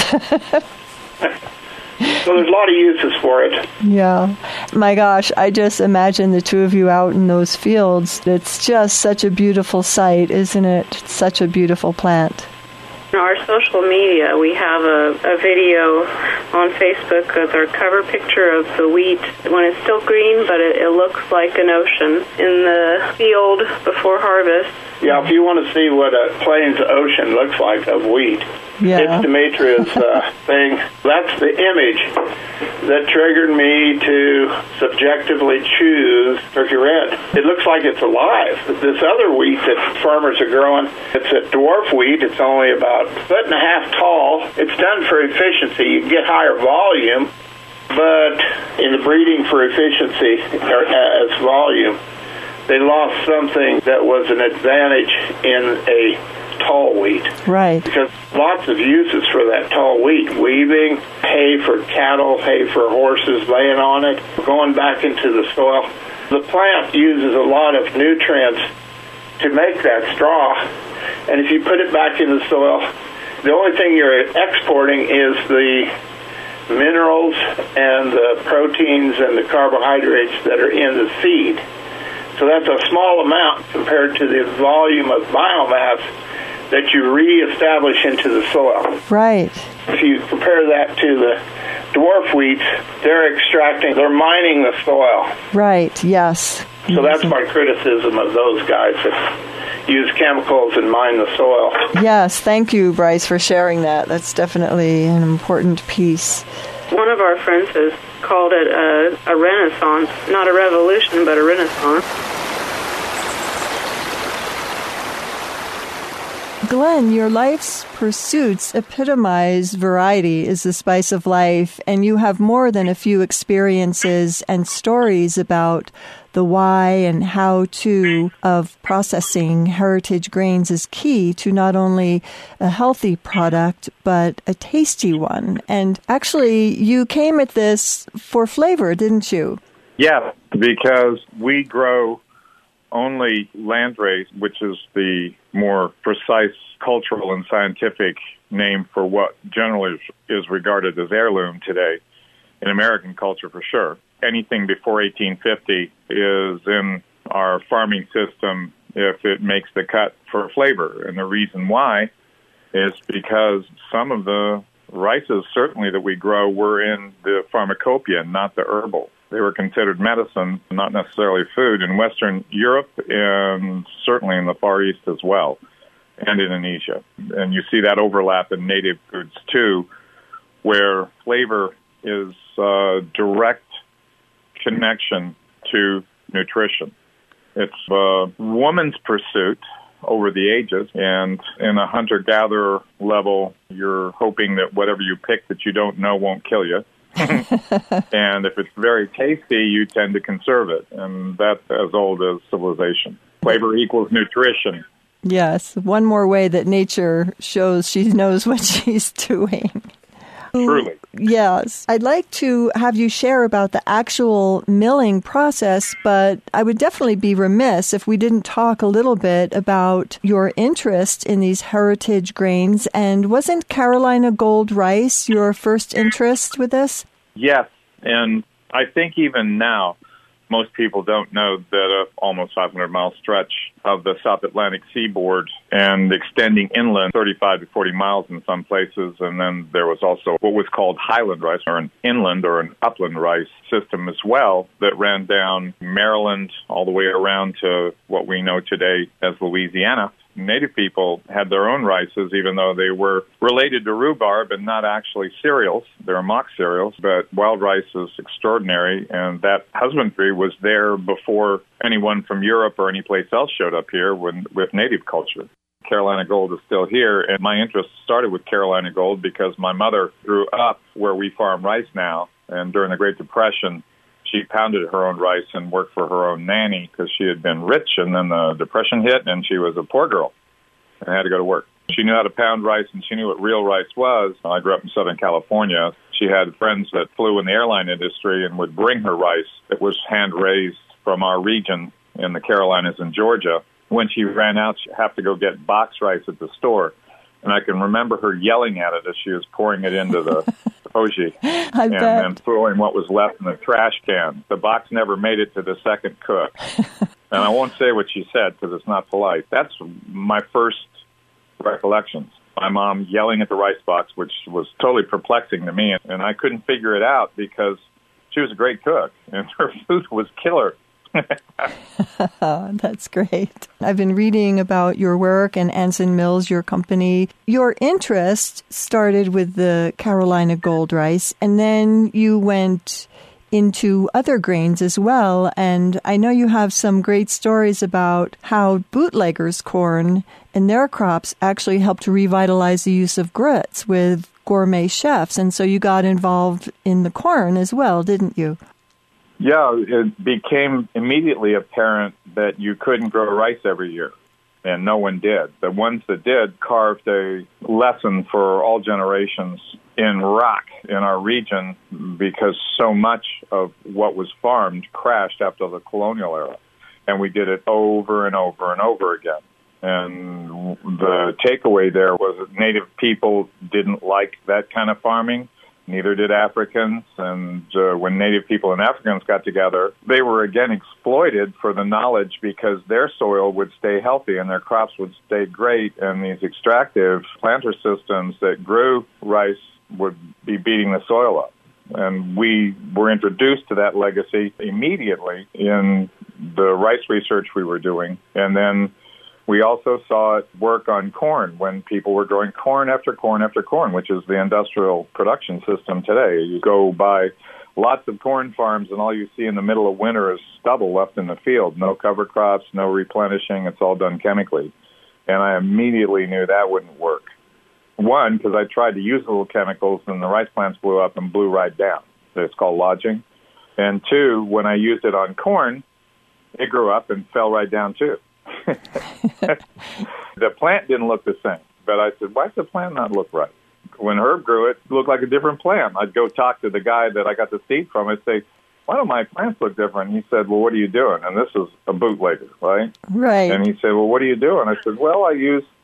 C: So there's a lot of uses for it.
A: Yeah. My gosh, I just imagine the two of you out in those fields. It's just such a beautiful sight, isn't it? It's such a beautiful plant.
D: On our social media, we have a, a video on Facebook with our cover picture of the wheat when it's still green, but it, it looks like an ocean in the field before harvest.
C: Yeah, if you want to see what a Plains ocean looks like of wheat,
A: yeah.
C: it's Demetria's uh, thing. That's the image that triggered me to subjectively choose turkey red. It looks like it's alive. This other wheat that farmers are growing, it's a dwarf wheat. It's only about a foot and a half tall. It's done for efficiency. You get higher volume, but in the breeding for efficiency or as volume, they lost something that was an advantage in a tall wheat.
A: Right.
C: Because lots of uses for that tall wheat. Weaving, hay for cattle, hay for horses laying on it, going back into the soil. The plant uses a lot of nutrients to make that straw. And if you put it back in the soil, the only thing you're exporting is the minerals and the proteins and the carbohydrates that are in the seed. So that's a small amount compared to the volume of biomass that you reestablish into the soil.
A: Right.
C: If you compare that to the dwarf wheats, they're extracting, they're mining the soil.
A: Right, yes.
C: So that's my criticism of those guys that use chemicals and mine the soil.
A: Yes, thank you, Bryce, for sharing that. That's definitely an important piece.
D: One of our friends has called it a, a renaissance, not a revolution, but a renaissance.
A: Glenn, your life's pursuits epitomize variety is the spice of life, and you have more than a few experiences and stories about the why and how to of processing heritage grains is key to not only a healthy product, but a tasty one. And actually, you came at this for flavor, didn't you?
E: Yeah, because we grow only landrace, which is the more precise cultural and scientific name for what generally is regarded as heirloom today in American culture for sure. Anything before eighteen fifty is in our farming system if it makes the cut for flavor. And the reason why is because some of the rices, certainly that we grow, were in the pharmacopoeia, not the herbal. They were considered medicine, not necessarily food, in Western Europe and certainly in the Far East as well, and Indonesia. And you see that overlap in native foods too, where flavor is a direct connection to nutrition. It's a woman's pursuit over the ages, and in a hunter-gatherer level, you're hoping that whatever you pick that you don't know won't kill you. And if it's very tasty, you tend to conserve it, and that's as old as civilization. Flavor equals nutrition.
A: Yes, one more way that nature shows she knows what she's doing.
E: Truly.
A: Yes. I'd like to have you share about the actual milling process, but I would definitely be remiss if we didn't talk a little bit about your interest in these heritage grains. And wasn't Carolina Gold rice your first interest with this?
E: Yes. And I think even now, most people don't know that a almost five hundred mile stretch of the South Atlantic seaboard and extending inland thirty-five to forty miles in some places. And then there was also what was called highland rice, or an inland or an upland rice system as well, that ran down Maryland all the way around to what we know today as Louisiana. Native people had their own rices, even though they were related to rhubarb and not actually cereals. They're mock cereals, but wild rice is extraordinary, and that husbandry was there before anyone from Europe or any place else showed up here when, with native culture. Carolina Gold is still here, and my interest started with Carolina Gold because my mother grew up where we farm rice now, and during the Great Depression, she pounded her own rice and worked for her own nanny because she had been rich, and then the Depression hit, and she was a poor girl and had to go to work. She knew how to pound rice, and she knew what real rice was. I grew up in Southern California. She had friends that flew in the airline industry and would bring her rice that was hand-raised from our region in the Carolinas and Georgia. When she ran out, she'd have to go get box rice at the store. And I can remember her yelling at it as she was pouring it into the hoji and then throwing what was left in the trash can. The box never made it to the second cook. And I won't say what she said because it's not polite. That's my first recollections. My mom yelling at the rice box, which was totally perplexing to me. And I couldn't figure it out because she was a great cook and her food was killer.
A: That's great. I've been reading about your work and Anson Mills, your company. Your interest started with the Carolina Gold rice, and then you went into other grains as well. And I know you have some great stories about how bootleggers' corn and their crops actually helped to revitalize the use of grits with gourmet chefs. And so you got involved in the corn as well, didn't you?
E: Yeah, it became immediately apparent that you couldn't grow rice every year, and no one did. The ones that did carved a lesson for all generations in rock in our region because so much of what was farmed crashed after the colonial era, and we did it over and over and over again. And the takeaway there was that native people didn't like that kind of farming. Neither did Africans, and uh, when Native people and Africans got together, they were again exploited for the knowledge because their soil would stay healthy and their crops would stay great, and these extractive planter systems that grew rice would be beating the soil up. And we were introduced to that legacy immediately in the rice research we were doing, and then we also saw it work on corn when people were growing corn after corn after corn, which is the industrial production system today. You go by lots of corn farms, and all you see in the middle of winter is stubble left in the field. No cover crops, no replenishing. It's all done chemically. And I immediately knew that wouldn't work. One, because I tried to use little chemicals, and the rice plants blew up and blew right down. It's called lodging. And two, when I used it on corn, it grew up and fell right down too. The plant didn't look the same, but I said, why does the plant not look right? When Herb grew it, it looked like a different plant. I'd go talk to the guy that I got the seed from and say, why don't my plants look different? And he said, well, what are you doing? And this is a bootlegger, right?
A: Right.
E: And he said, well, what are you doing? I said, well, I use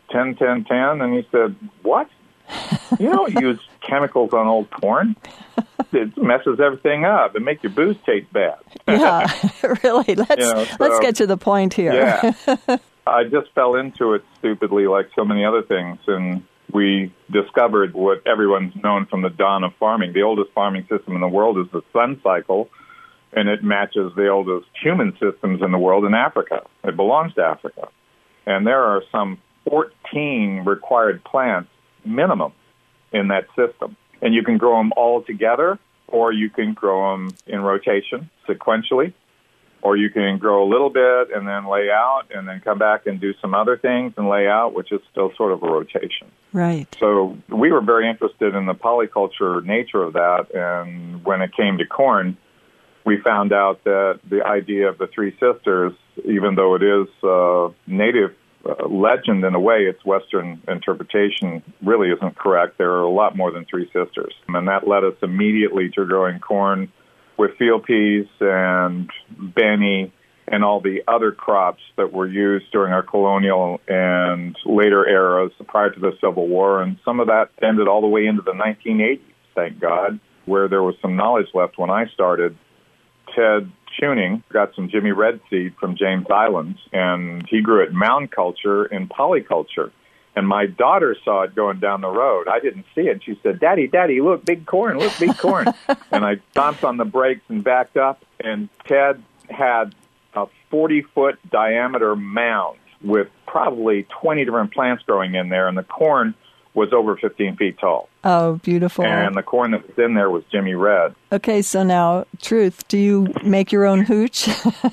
E: ten, ten, ten, and he said, what? You don't use chemicals on old corn. It messes everything up. It makes your booze taste bad.
A: Yeah, really. Let's
E: You know, so-
A: let's get to the point here.
E: Yeah. I just fell into it stupidly like so many other things, and we discovered what everyone's known from the dawn of farming. The oldest farming system in the world is the sun cycle, and it matches the oldest human systems in the world in Africa. It belongs to Africa. And there are some fourteen required plants minimum in that system. And you can grow them all together, or you can grow them in rotation, sequentially, or you can grow a little bit and then lay out and then come back and do some other things and lay out, which is still sort of a rotation.
A: Right.
E: So we were very interested in the polyculture nature of that, and when it came to corn, we found out that the idea of the three sisters, even though it is uh, native uh, legend in a way, its Western interpretation really isn't correct. There are a lot more than three sisters. And that led us immediately to growing corn with field peas and benny and all the other crops that were used during our colonial and later eras prior to the Civil War. And some of that ended all the way into the nineteen eighties, thank God, where there was some knowledge left when I started. Ted Tuning got some Jimmy Red seed from James Island, and he grew it mound culture and polyculture. And my daughter saw it going down the road. I didn't see it. She said, Daddy, Daddy, look, big corn, look, big corn. And I stomped on the brakes and backed up, and Ted had a forty-foot diameter mound with probably twenty different plants growing in there, and the corn was over fifteen feet tall.
A: Oh, beautiful.
E: And the corn that was in there was Jimmy Red.
A: Okay, so now, Truth, do you make your own hooch?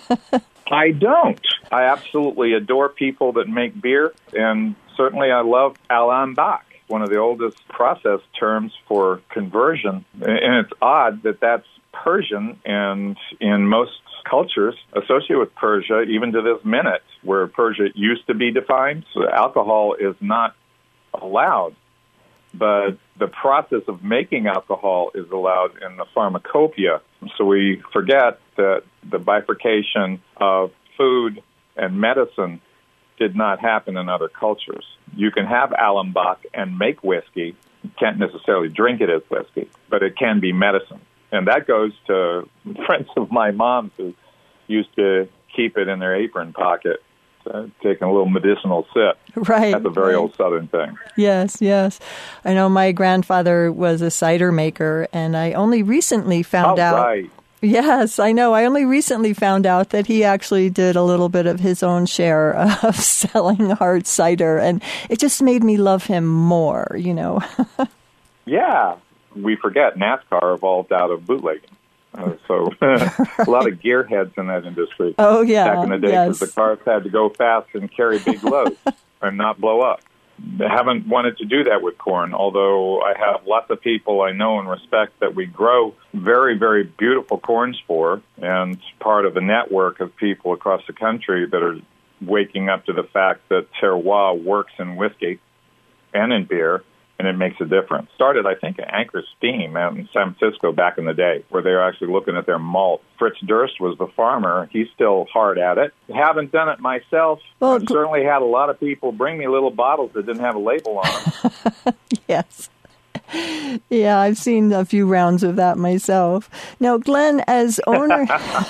E: I don't. I absolutely adore people that make beer, and certainly I love Alambic, one of the oldest process terms for conversion. And it's odd that that's Persian, and in most cultures associated with Persia, even to this minute, where Persia used to be defined, so alcohol is not allowed, but the process of making alcohol is allowed in the pharmacopoeia. So we forget that the bifurcation of food and medicine did not happen in other cultures. You can have Alambic and make whiskey. You can't necessarily drink it as whiskey, but it can be medicine. And that goes to friends of my mom's who used to keep it in their apron pocket, uh, taking a little medicinal sip.
A: Right.
E: That's a very
A: right.
E: old Southern thing.
A: Yes, yes. I know my grandfather was a cider maker, and I only recently found
E: oh,
A: out.
E: Right.
A: Yes, I know. I only recently found out that he actually did a little bit of his own share of selling hard cider, and it just made me love him more, you know.
E: Yeah. We forget NASCAR evolved out of bootlegging. Uh, so a lot of gearheads in that industry.
A: Oh, yeah.
E: Back in the day, because
A: yes.
E: the cars had to go fast and carry big loads and not blow up. I haven't wanted to do that with corn, although I have lots of people I know and respect that we grow very, very beautiful corns for, and part of a network of people across the country that are waking up to the fact that terroir works in whiskey and in beer, and it makes a difference. Started, I think, at Anchor Steam out in San Francisco back in the day, where they were actually looking at their malt. Fritz Durst was the farmer. He's still hard at it. Haven't done it myself.
A: Well,
E: I've certainly had a lot of people bring me little bottles that didn't have a label on them.
A: Yes. Yeah, I've seen a few rounds of that myself. Now, Glenn, as owner...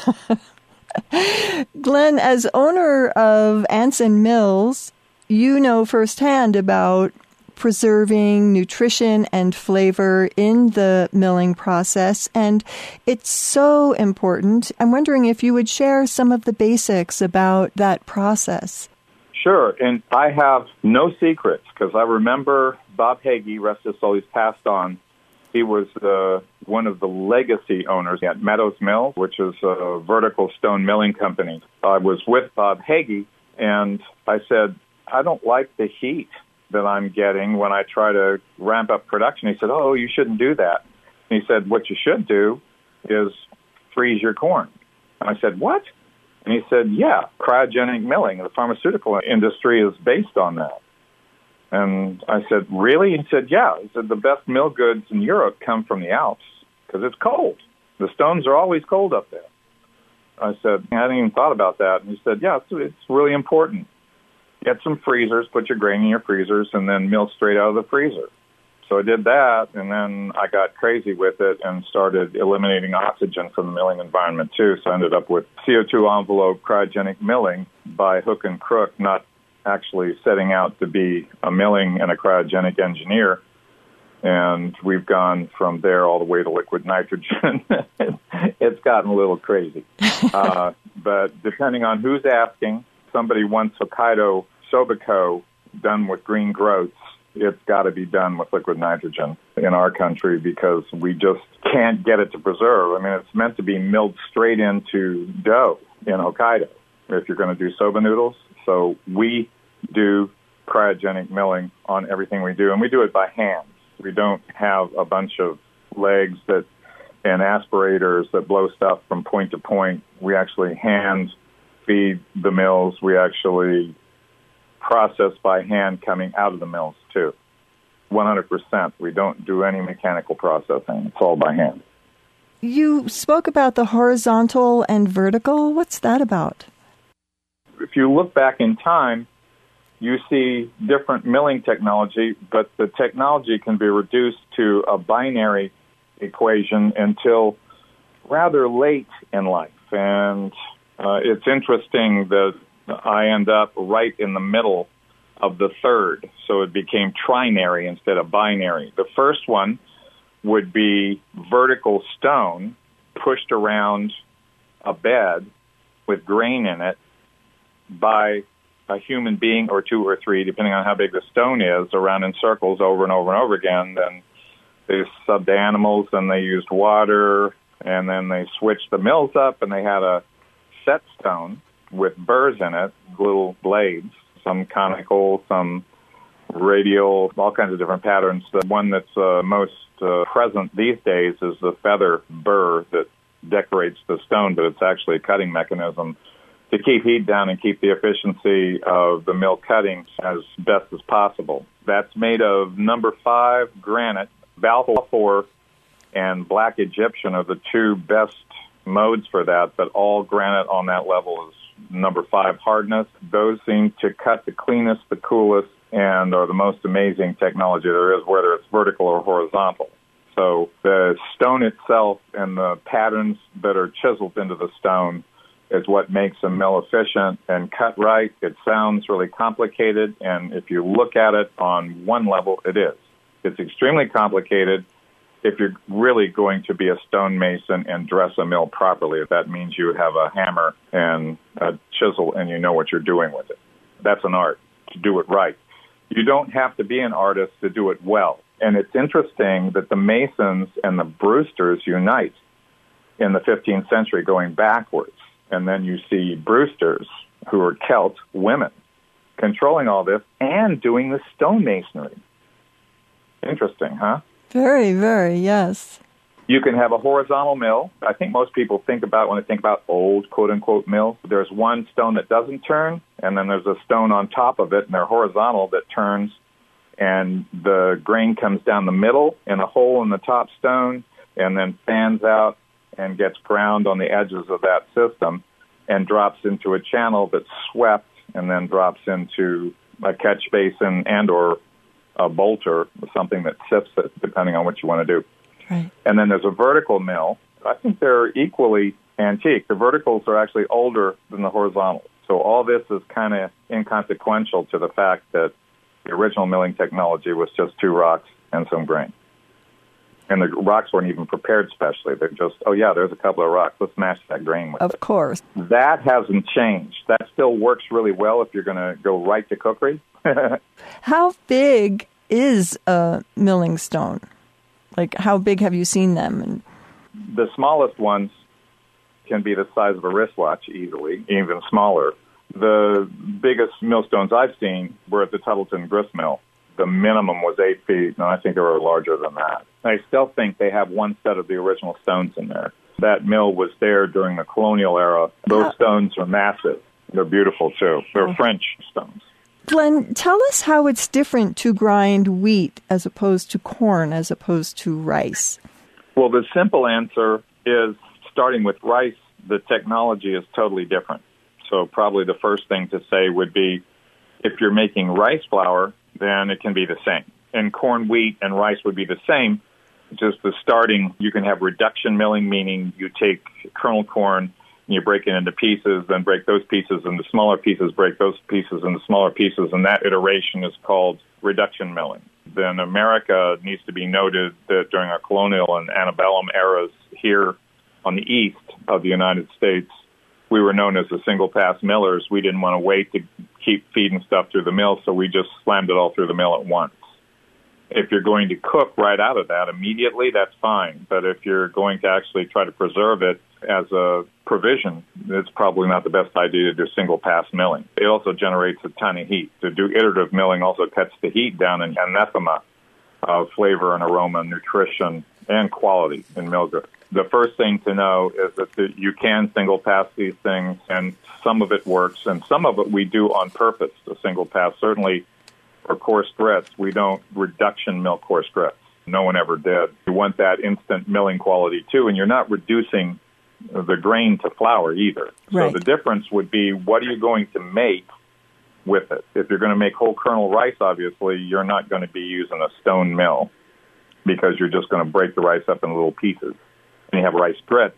A: Glenn, as owner of Anson Mills, you know firsthand about preserving nutrition and flavor in the milling process, and it's so important. I'm wondering if you would share some of the basics about that process.
E: Sure, and I have no secrets, because I remember Bob Hagee, rest his soul, he's passed on. He was uh, one of the legacy owners at Meadows Mill, which is a vertical stone milling company. I was with Bob Hagee, and I said, I don't like the heat that I'm getting when I try to ramp up production. He said, oh, you shouldn't do that. And he said, what you should do is freeze your corn. And I said, what? And he said, yeah, cryogenic milling. The pharmaceutical industry is based on that. And I said, really? He said, yeah. He said, the best mill goods in Europe come from the Alps because it's cold. The stones are always cold up there. I said, I hadn't even thought about that. And he said, yeah, it's, it's really important. get some freezers, put your grain in your freezers, and then mill straight out of the freezer. So I did that, and then I got crazy with it and started eliminating oxygen from the milling environment, too. So I ended up with C O two envelope cryogenic milling by hook and crook, not actually setting out to be a milling and a cryogenic engineer. And we've gone from there all the way to liquid nitrogen. It's gotten a little crazy. uh, but depending on who's asking, somebody wants Hokkaido Sobiko done with green growths. It's got to be done with liquid nitrogen in our country because we just can't get it to preserve. I mean, it's meant to be milled straight into dough in Hokkaido if you're going to do soba noodles. So we do cryogenic milling on everything we do, and we do it by hand. We don't have a bunch of legs that and aspirators that blow stuff from point to point. We actually hand feed the mills. We actually process by hand coming out of the mills, too. one hundred percent. We don't do any mechanical processing. It's all by hand.
A: You spoke about the horizontal and vertical. What's that about?
E: If you look back in time, you see different milling technology, but the technology can be reduced to a binary equation until rather late in life. And uh, it's interesting that I end up right in the middle of the third, so it became trinary instead of binary. The first one would be vertical stone pushed around a bed with grain in it by a human being or two or three, depending on how big the stone is, around in circles over and over and over again. Then they subbed animals, and they used water, and then they switched the mills up, and they had a set stone with burrs in it, little blades, some conical, some radial, all kinds of different patterns. The one that's uh, most uh, present these days is the feather burr that decorates the stone, but it's actually a cutting mechanism to keep heat down and keep the efficiency of the mill cutting as best as possible. That's made of number five granite. Balfour and Black Egyptian are the two best modes for that, but all granite on that level is number five hardness. Those seem to cut the cleanest, the coolest, and are the most amazing technology there is, whether it's vertical or horizontal. So the stone itself and the patterns that are chiseled into the stone is what makes a mill efficient and cut right. It sounds really complicated, and if you look at it on one level, it is. It's extremely complicated if you're really going to be a stonemason and dress a mill properly. That means you have a hammer and a chisel and you know what you're doing with it. That's an art, to do it right. You don't have to be an artist to do it well. And it's interesting that the Masons and the Brewsters unite in the fifteenth century going backwards. And then you see Brewsters, who are Celt women, controlling all this and doing the stonemasonry. Interesting, huh?
A: Very, very, yes.
E: You can have a horizontal mill. I think most people think about, when they think about old, quote-unquote, mills, there's one stone that doesn't turn, and then there's a stone on top of it, and they're horizontal that turns, and the grain comes down the middle in a hole in the top stone, and then fans out and gets ground on the edges of that system and drops into a channel that's swept and then drops into a catch basin and or a bolter, something that sifts it, depending on what you want to do.
A: Right.
E: And then there's a vertical mill. I think they're equally antique. The verticals are actually older than the horizontals. So all this is kind of inconsequential to the fact that the original milling technology was just two rocks and some grain. And the rocks weren't even prepared specially. They're just, oh, yeah, there's a couple of rocks. Let's mash that grain with
A: Of
E: it. Of
A: course.
E: That hasn't changed. That still works really well if you're going to go right to cookery.
A: How big is a milling stone? Like, how big have you seen them? And
E: the smallest ones can be the size of a wristwatch easily, even smaller. The biggest millstones I've seen were at the Tuttleton Grist Mill. The minimum was eight feet, and I think they were larger than that. I still think they have one set of the original stones in there. That mill was there during the colonial era. Those stones are massive. They're beautiful, too. They're French stones.
A: Glenn, tell us how it's different to grind wheat as opposed to corn as opposed to rice.
E: Well, the simple answer is, starting with rice, the technology is totally different. So probably the first thing to say would be If you're making rice flour, then it can be the same. And corn, wheat, and rice would be the same. Just the starting, you can have reduction milling, meaning you take kernel corn, and you break it into pieces, then break those pieces into smaller pieces, break those pieces into smaller pieces, and that iteration is called reduction milling. Then America needs to be noted that during our colonial and antebellum eras here on the east of the United States, we were known as the single-pass millers. We didn't want to wait to keep feeding stuff through the mill, so we just slammed it all through the mill at once. If you're going to cook right out of that immediately, that's fine. But if you're going to actually try to preserve it as a provision, it's probably not the best idea to do single-pass milling. It also generates a ton of heat. To do iterative milling also cuts the heat down and anathema of flavor and aroma, nutrition, and quality in mill goods. The first thing to know is that the, you can single-pass these things, and some of it works, and some of it we do on purpose, the single-pass. Certainly, for coarse grits, we don't reduction mill coarse grits. No one ever did. You want that instant milling quality, too, and you're not reducing the grain to flour either.
A: Right.
E: So the difference would be, what are you going to make with it? If you're going to make whole kernel rice, obviously, you're not going to be using a stone mill because you're just going to break the rice up in little pieces. And you have rice grits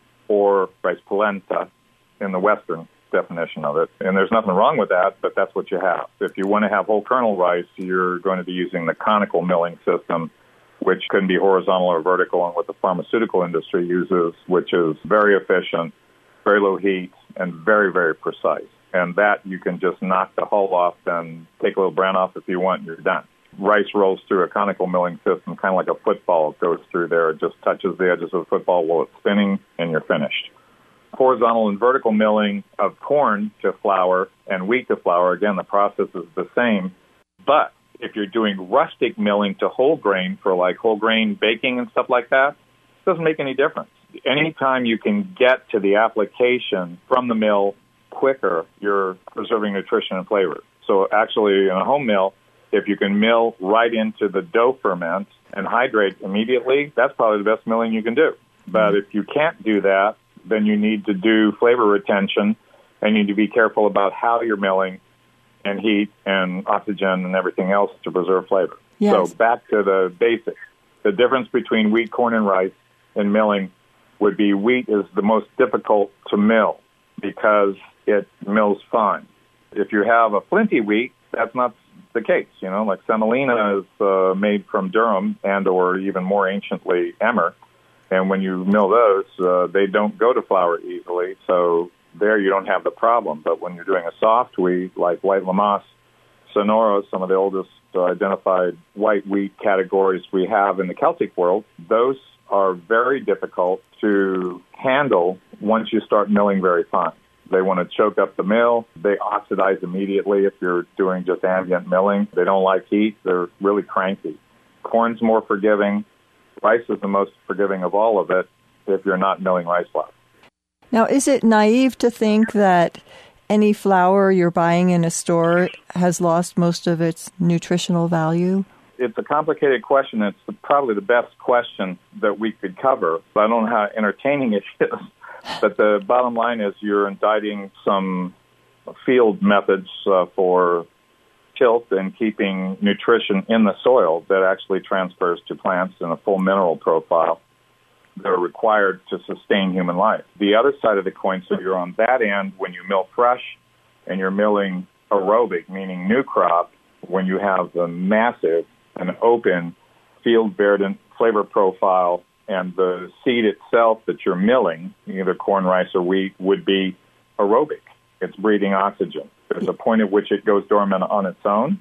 E: or rice polenta in the Western definition of it. And there's nothing wrong with that, but that's what you have. If you want to have whole kernel rice, you're going to be using the conical milling system, which can be horizontal or vertical, and what the pharmaceutical industry uses, which is very efficient, very low heat, and very, very precise. And that you can just knock the hull off and take a little bran off if you want, and you're done. Rice rolls through a conical milling system, kind of like a football. It goes through there. It just touches the edges of the football while it's spinning, and you're finished. Horizontal and vertical milling of corn to flour and wheat to flour, again, the process is the same. But if you're doing rustic milling to whole grain for like whole grain baking and stuff like that, it doesn't make any difference. Anytime you can get to the application from the mill quicker, you're preserving nutrition and flavor. So actually, in a home mill, if you can mill right into the dough ferment and hydrate immediately, that's probably the best milling you can do. But if you can't do that, then you need to do flavor retention, and you need to be careful about how you're milling and heat and oxygen and everything else to preserve flavor.
A: Yes.
E: So back to the basics. The difference between wheat, corn, and rice in milling would be wheat is the most difficult to mill because it mills fine. If you have a flinty wheat, that's not the case. You know, like semolina is uh, made from durum and or even more anciently emmer. And when you mill those, uh, they don't go to flour easily. So there you don't have the problem. But when you're doing a soft wheat like white Lamasse, Sonora, some of the oldest uh, identified white wheat categories we have in the Celtic world, those are very difficult to handle once you start milling very fine. They want to choke up the mill. They oxidize immediately if you're doing just ambient milling. They don't like heat. They're really cranky. Corn's more forgiving. Rice is the most forgiving of all of it if you're not milling rice flour.
A: Now, is it naive to think that any flour you're buying in a store has lost most of its nutritional value?
E: It's a complicated question. It's probably the best question that we could cover. I don't know how entertaining it is. But the bottom line is you're indicting some field methods uh, for tilt and keeping nutrition in the soil that actually transfers to plants in a full mineral profile that are required to sustain human life. The other side of the coin, so you're on that end when you mill fresh and you're milling aerobic, meaning new crop, when you have the massive and open field verdant flavor profile and the seed itself that you're milling, either corn, rice, or wheat, would be aerobic. It's breathing oxygen. There's a point at which it goes dormant on its own,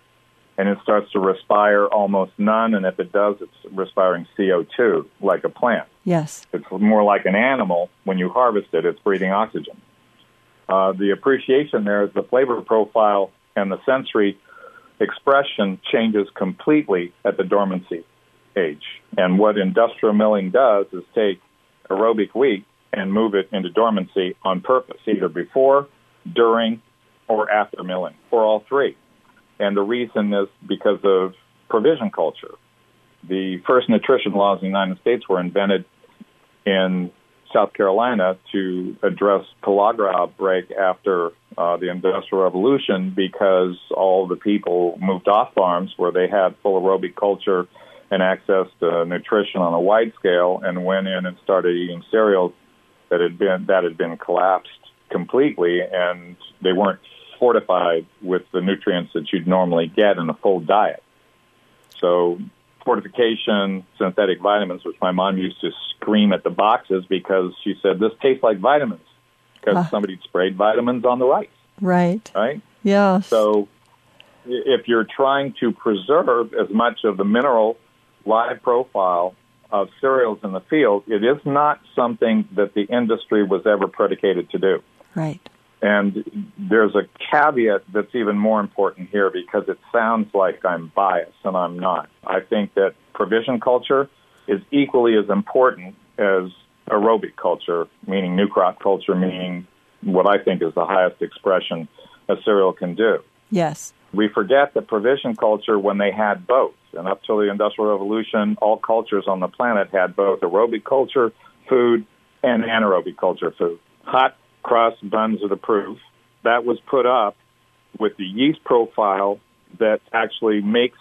E: and it starts to respire almost none, and if it does, it's respiring C O two, like a plant.
A: Yes.
E: It's more like an animal. When you harvest it, it's breathing oxygen. Uh, the appreciation there is the flavor profile and the sensory expression changes completely at the dormancy age. And what industrial milling does is take aerobic wheat and move it into dormancy on purpose, either before, during, or after milling, or all three. And the reason is because of provision culture. The first nutrition laws in the United States were invented in South Carolina to address pellagra outbreak after uh, the Industrial Revolution because all the people moved off farms where they had full aerobic culture and access to nutrition on a wide scale and went in and started eating cereals that had been that had been collapsed completely, and they weren't fortified with the nutrients that you'd normally get in a full diet. So fortification, synthetic vitamins, which my mom used to scream at the boxes because she said, this tastes like vitamins, because uh, somebody sprayed vitamins on the rice.
A: Right.
E: Right?
A: Yeah.
E: So if you're trying to preserve as much of the mineral live profile of cereals in the field, it is not something that the industry was ever predicated to do.
A: Right.
E: And there's a caveat that's even more important here because it sounds like I'm biased, and I'm not. I think that provision culture is equally as important as aerobic culture, meaning new crop culture, meaning what I think is the highest expression a cereal can do.
A: Yes.
E: We forget that provision culture, when they had both, and up till the Industrial Revolution, all cultures on the planet had both aerobic culture food and anaerobic culture food. Hot crust buns are the proof. That was put up with the yeast profile that actually makes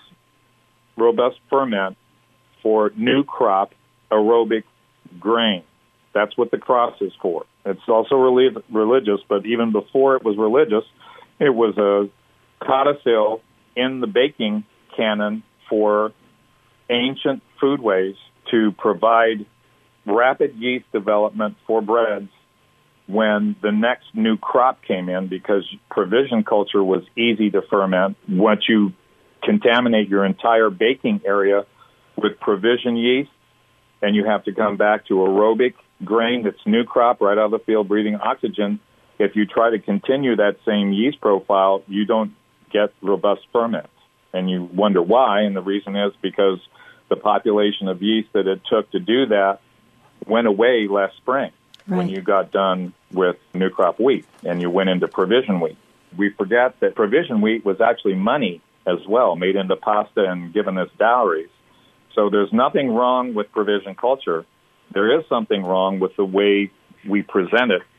E: robust ferment for new crop aerobic grain. That's what the cross is for. It's also relig- religious, but even before it was religious, it was a codicil in the baking canon for ancient foodways to provide rapid yeast development for breads when the next new crop came in, because provision culture was easy to ferment. Once you contaminate your entire baking area with provision yeast, and you have to come back to aerobic grain that's new crop right out of the field breathing oxygen, if you try to continue that same yeast profile, you don't get robust ferments. And you wonder why, and the reason is because the population of yeast that it took to do that went away last spring. Right. When you got done with new crop wheat and you went into provision wheat. We forget that provision wheat was actually money as well, made into pasta and given as dowries. So there's nothing wrong with provision culture. There is something wrong with the way we present it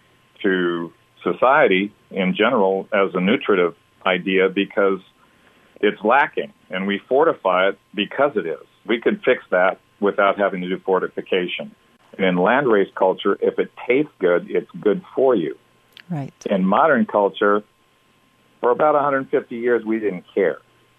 E: to society in general as a nutritive idea, because it's lacking, and we fortify it because it is. We could fix that without having to do fortification. And in landrace culture, if it tastes good, it's good for you.
A: Right.
E: In modern culture, for about one hundred fifty years, we didn't care.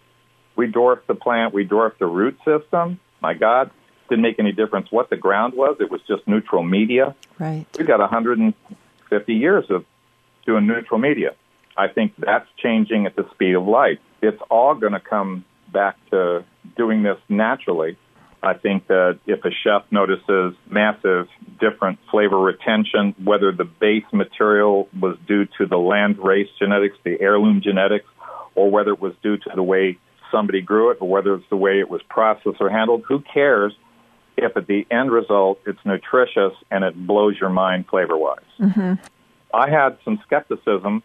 E: We dwarfed the plant. We dwarfed the root system. My God, didn't make any difference what the ground was. It was just neutral media.
A: Right.
E: We've got one hundred fifty years of doing neutral media. I think that's changing at the speed of light. It's all going to come back to doing this naturally. I think that if a chef notices massive different flavor retention, whether the base material was due to the land race genetics, the heirloom genetics, or whether it was due to the way somebody grew it, or whether it's the way it was processed or handled, who cares if at the end result it's nutritious and it blows your mind flavor-wise?
A: Mm-hmm.
E: I had some skepticism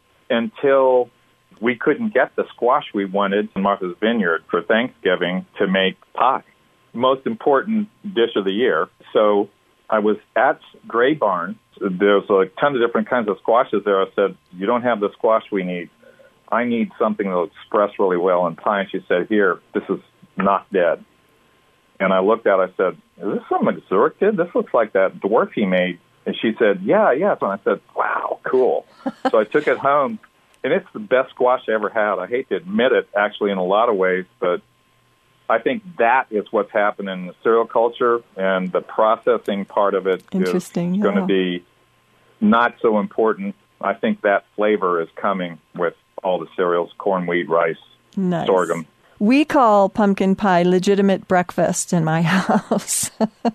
E: until we couldn't get the squash we wanted in Martha's Vineyard for Thanksgiving to make pie. Most important dish of the year. So I was at Gray Barn. There's a ton of different kinds of squashes there. I said, you don't have the squash we need. I need something that will express really well in pie. And she said, here, this is not dead. And I looked at it, I said, is this something Zurich did? This looks like that dwarf he made. And she said, yeah, yeah. And I said, wow, cool. So I took it home, and it's the best squash I ever had. I hate to admit it, actually, in a lot of ways, but I think that is what's happening in the cereal culture, and the processing part of it is
A: yeah.
E: going to be not so important. I think that flavor is coming with all the cereals, corn, wheat, rice,
A: nice.
E: sorghum.
A: We call pumpkin pie legitimate breakfast in my house.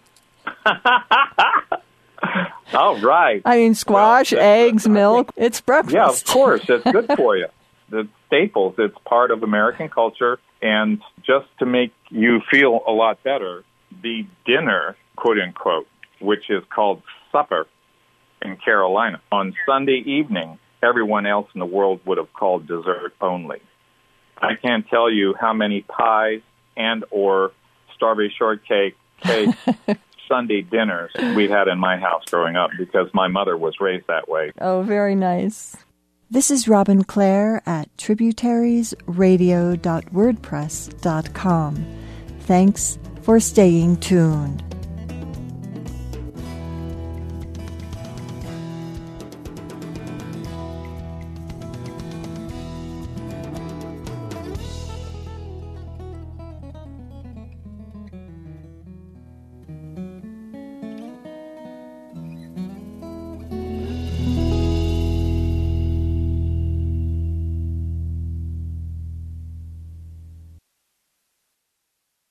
E: All right.
A: I mean, squash, well, eggs, milk, think, it's breakfast.
E: Yeah, of course. It's good for you. The staples, it's part of American culture. And just to make you feel a lot better, the dinner, quote unquote, which is called supper in Carolina, on Sunday evening, everyone else in the world would have called dessert only. I can't tell you how many pies and or strawberry shortcake, cake, Sunday dinners we had in my house growing up because my mother was raised that way.
A: Oh, very nice. This is Robin Clare at tributaries radio dot wordpress dot com. Thanks for staying tuned.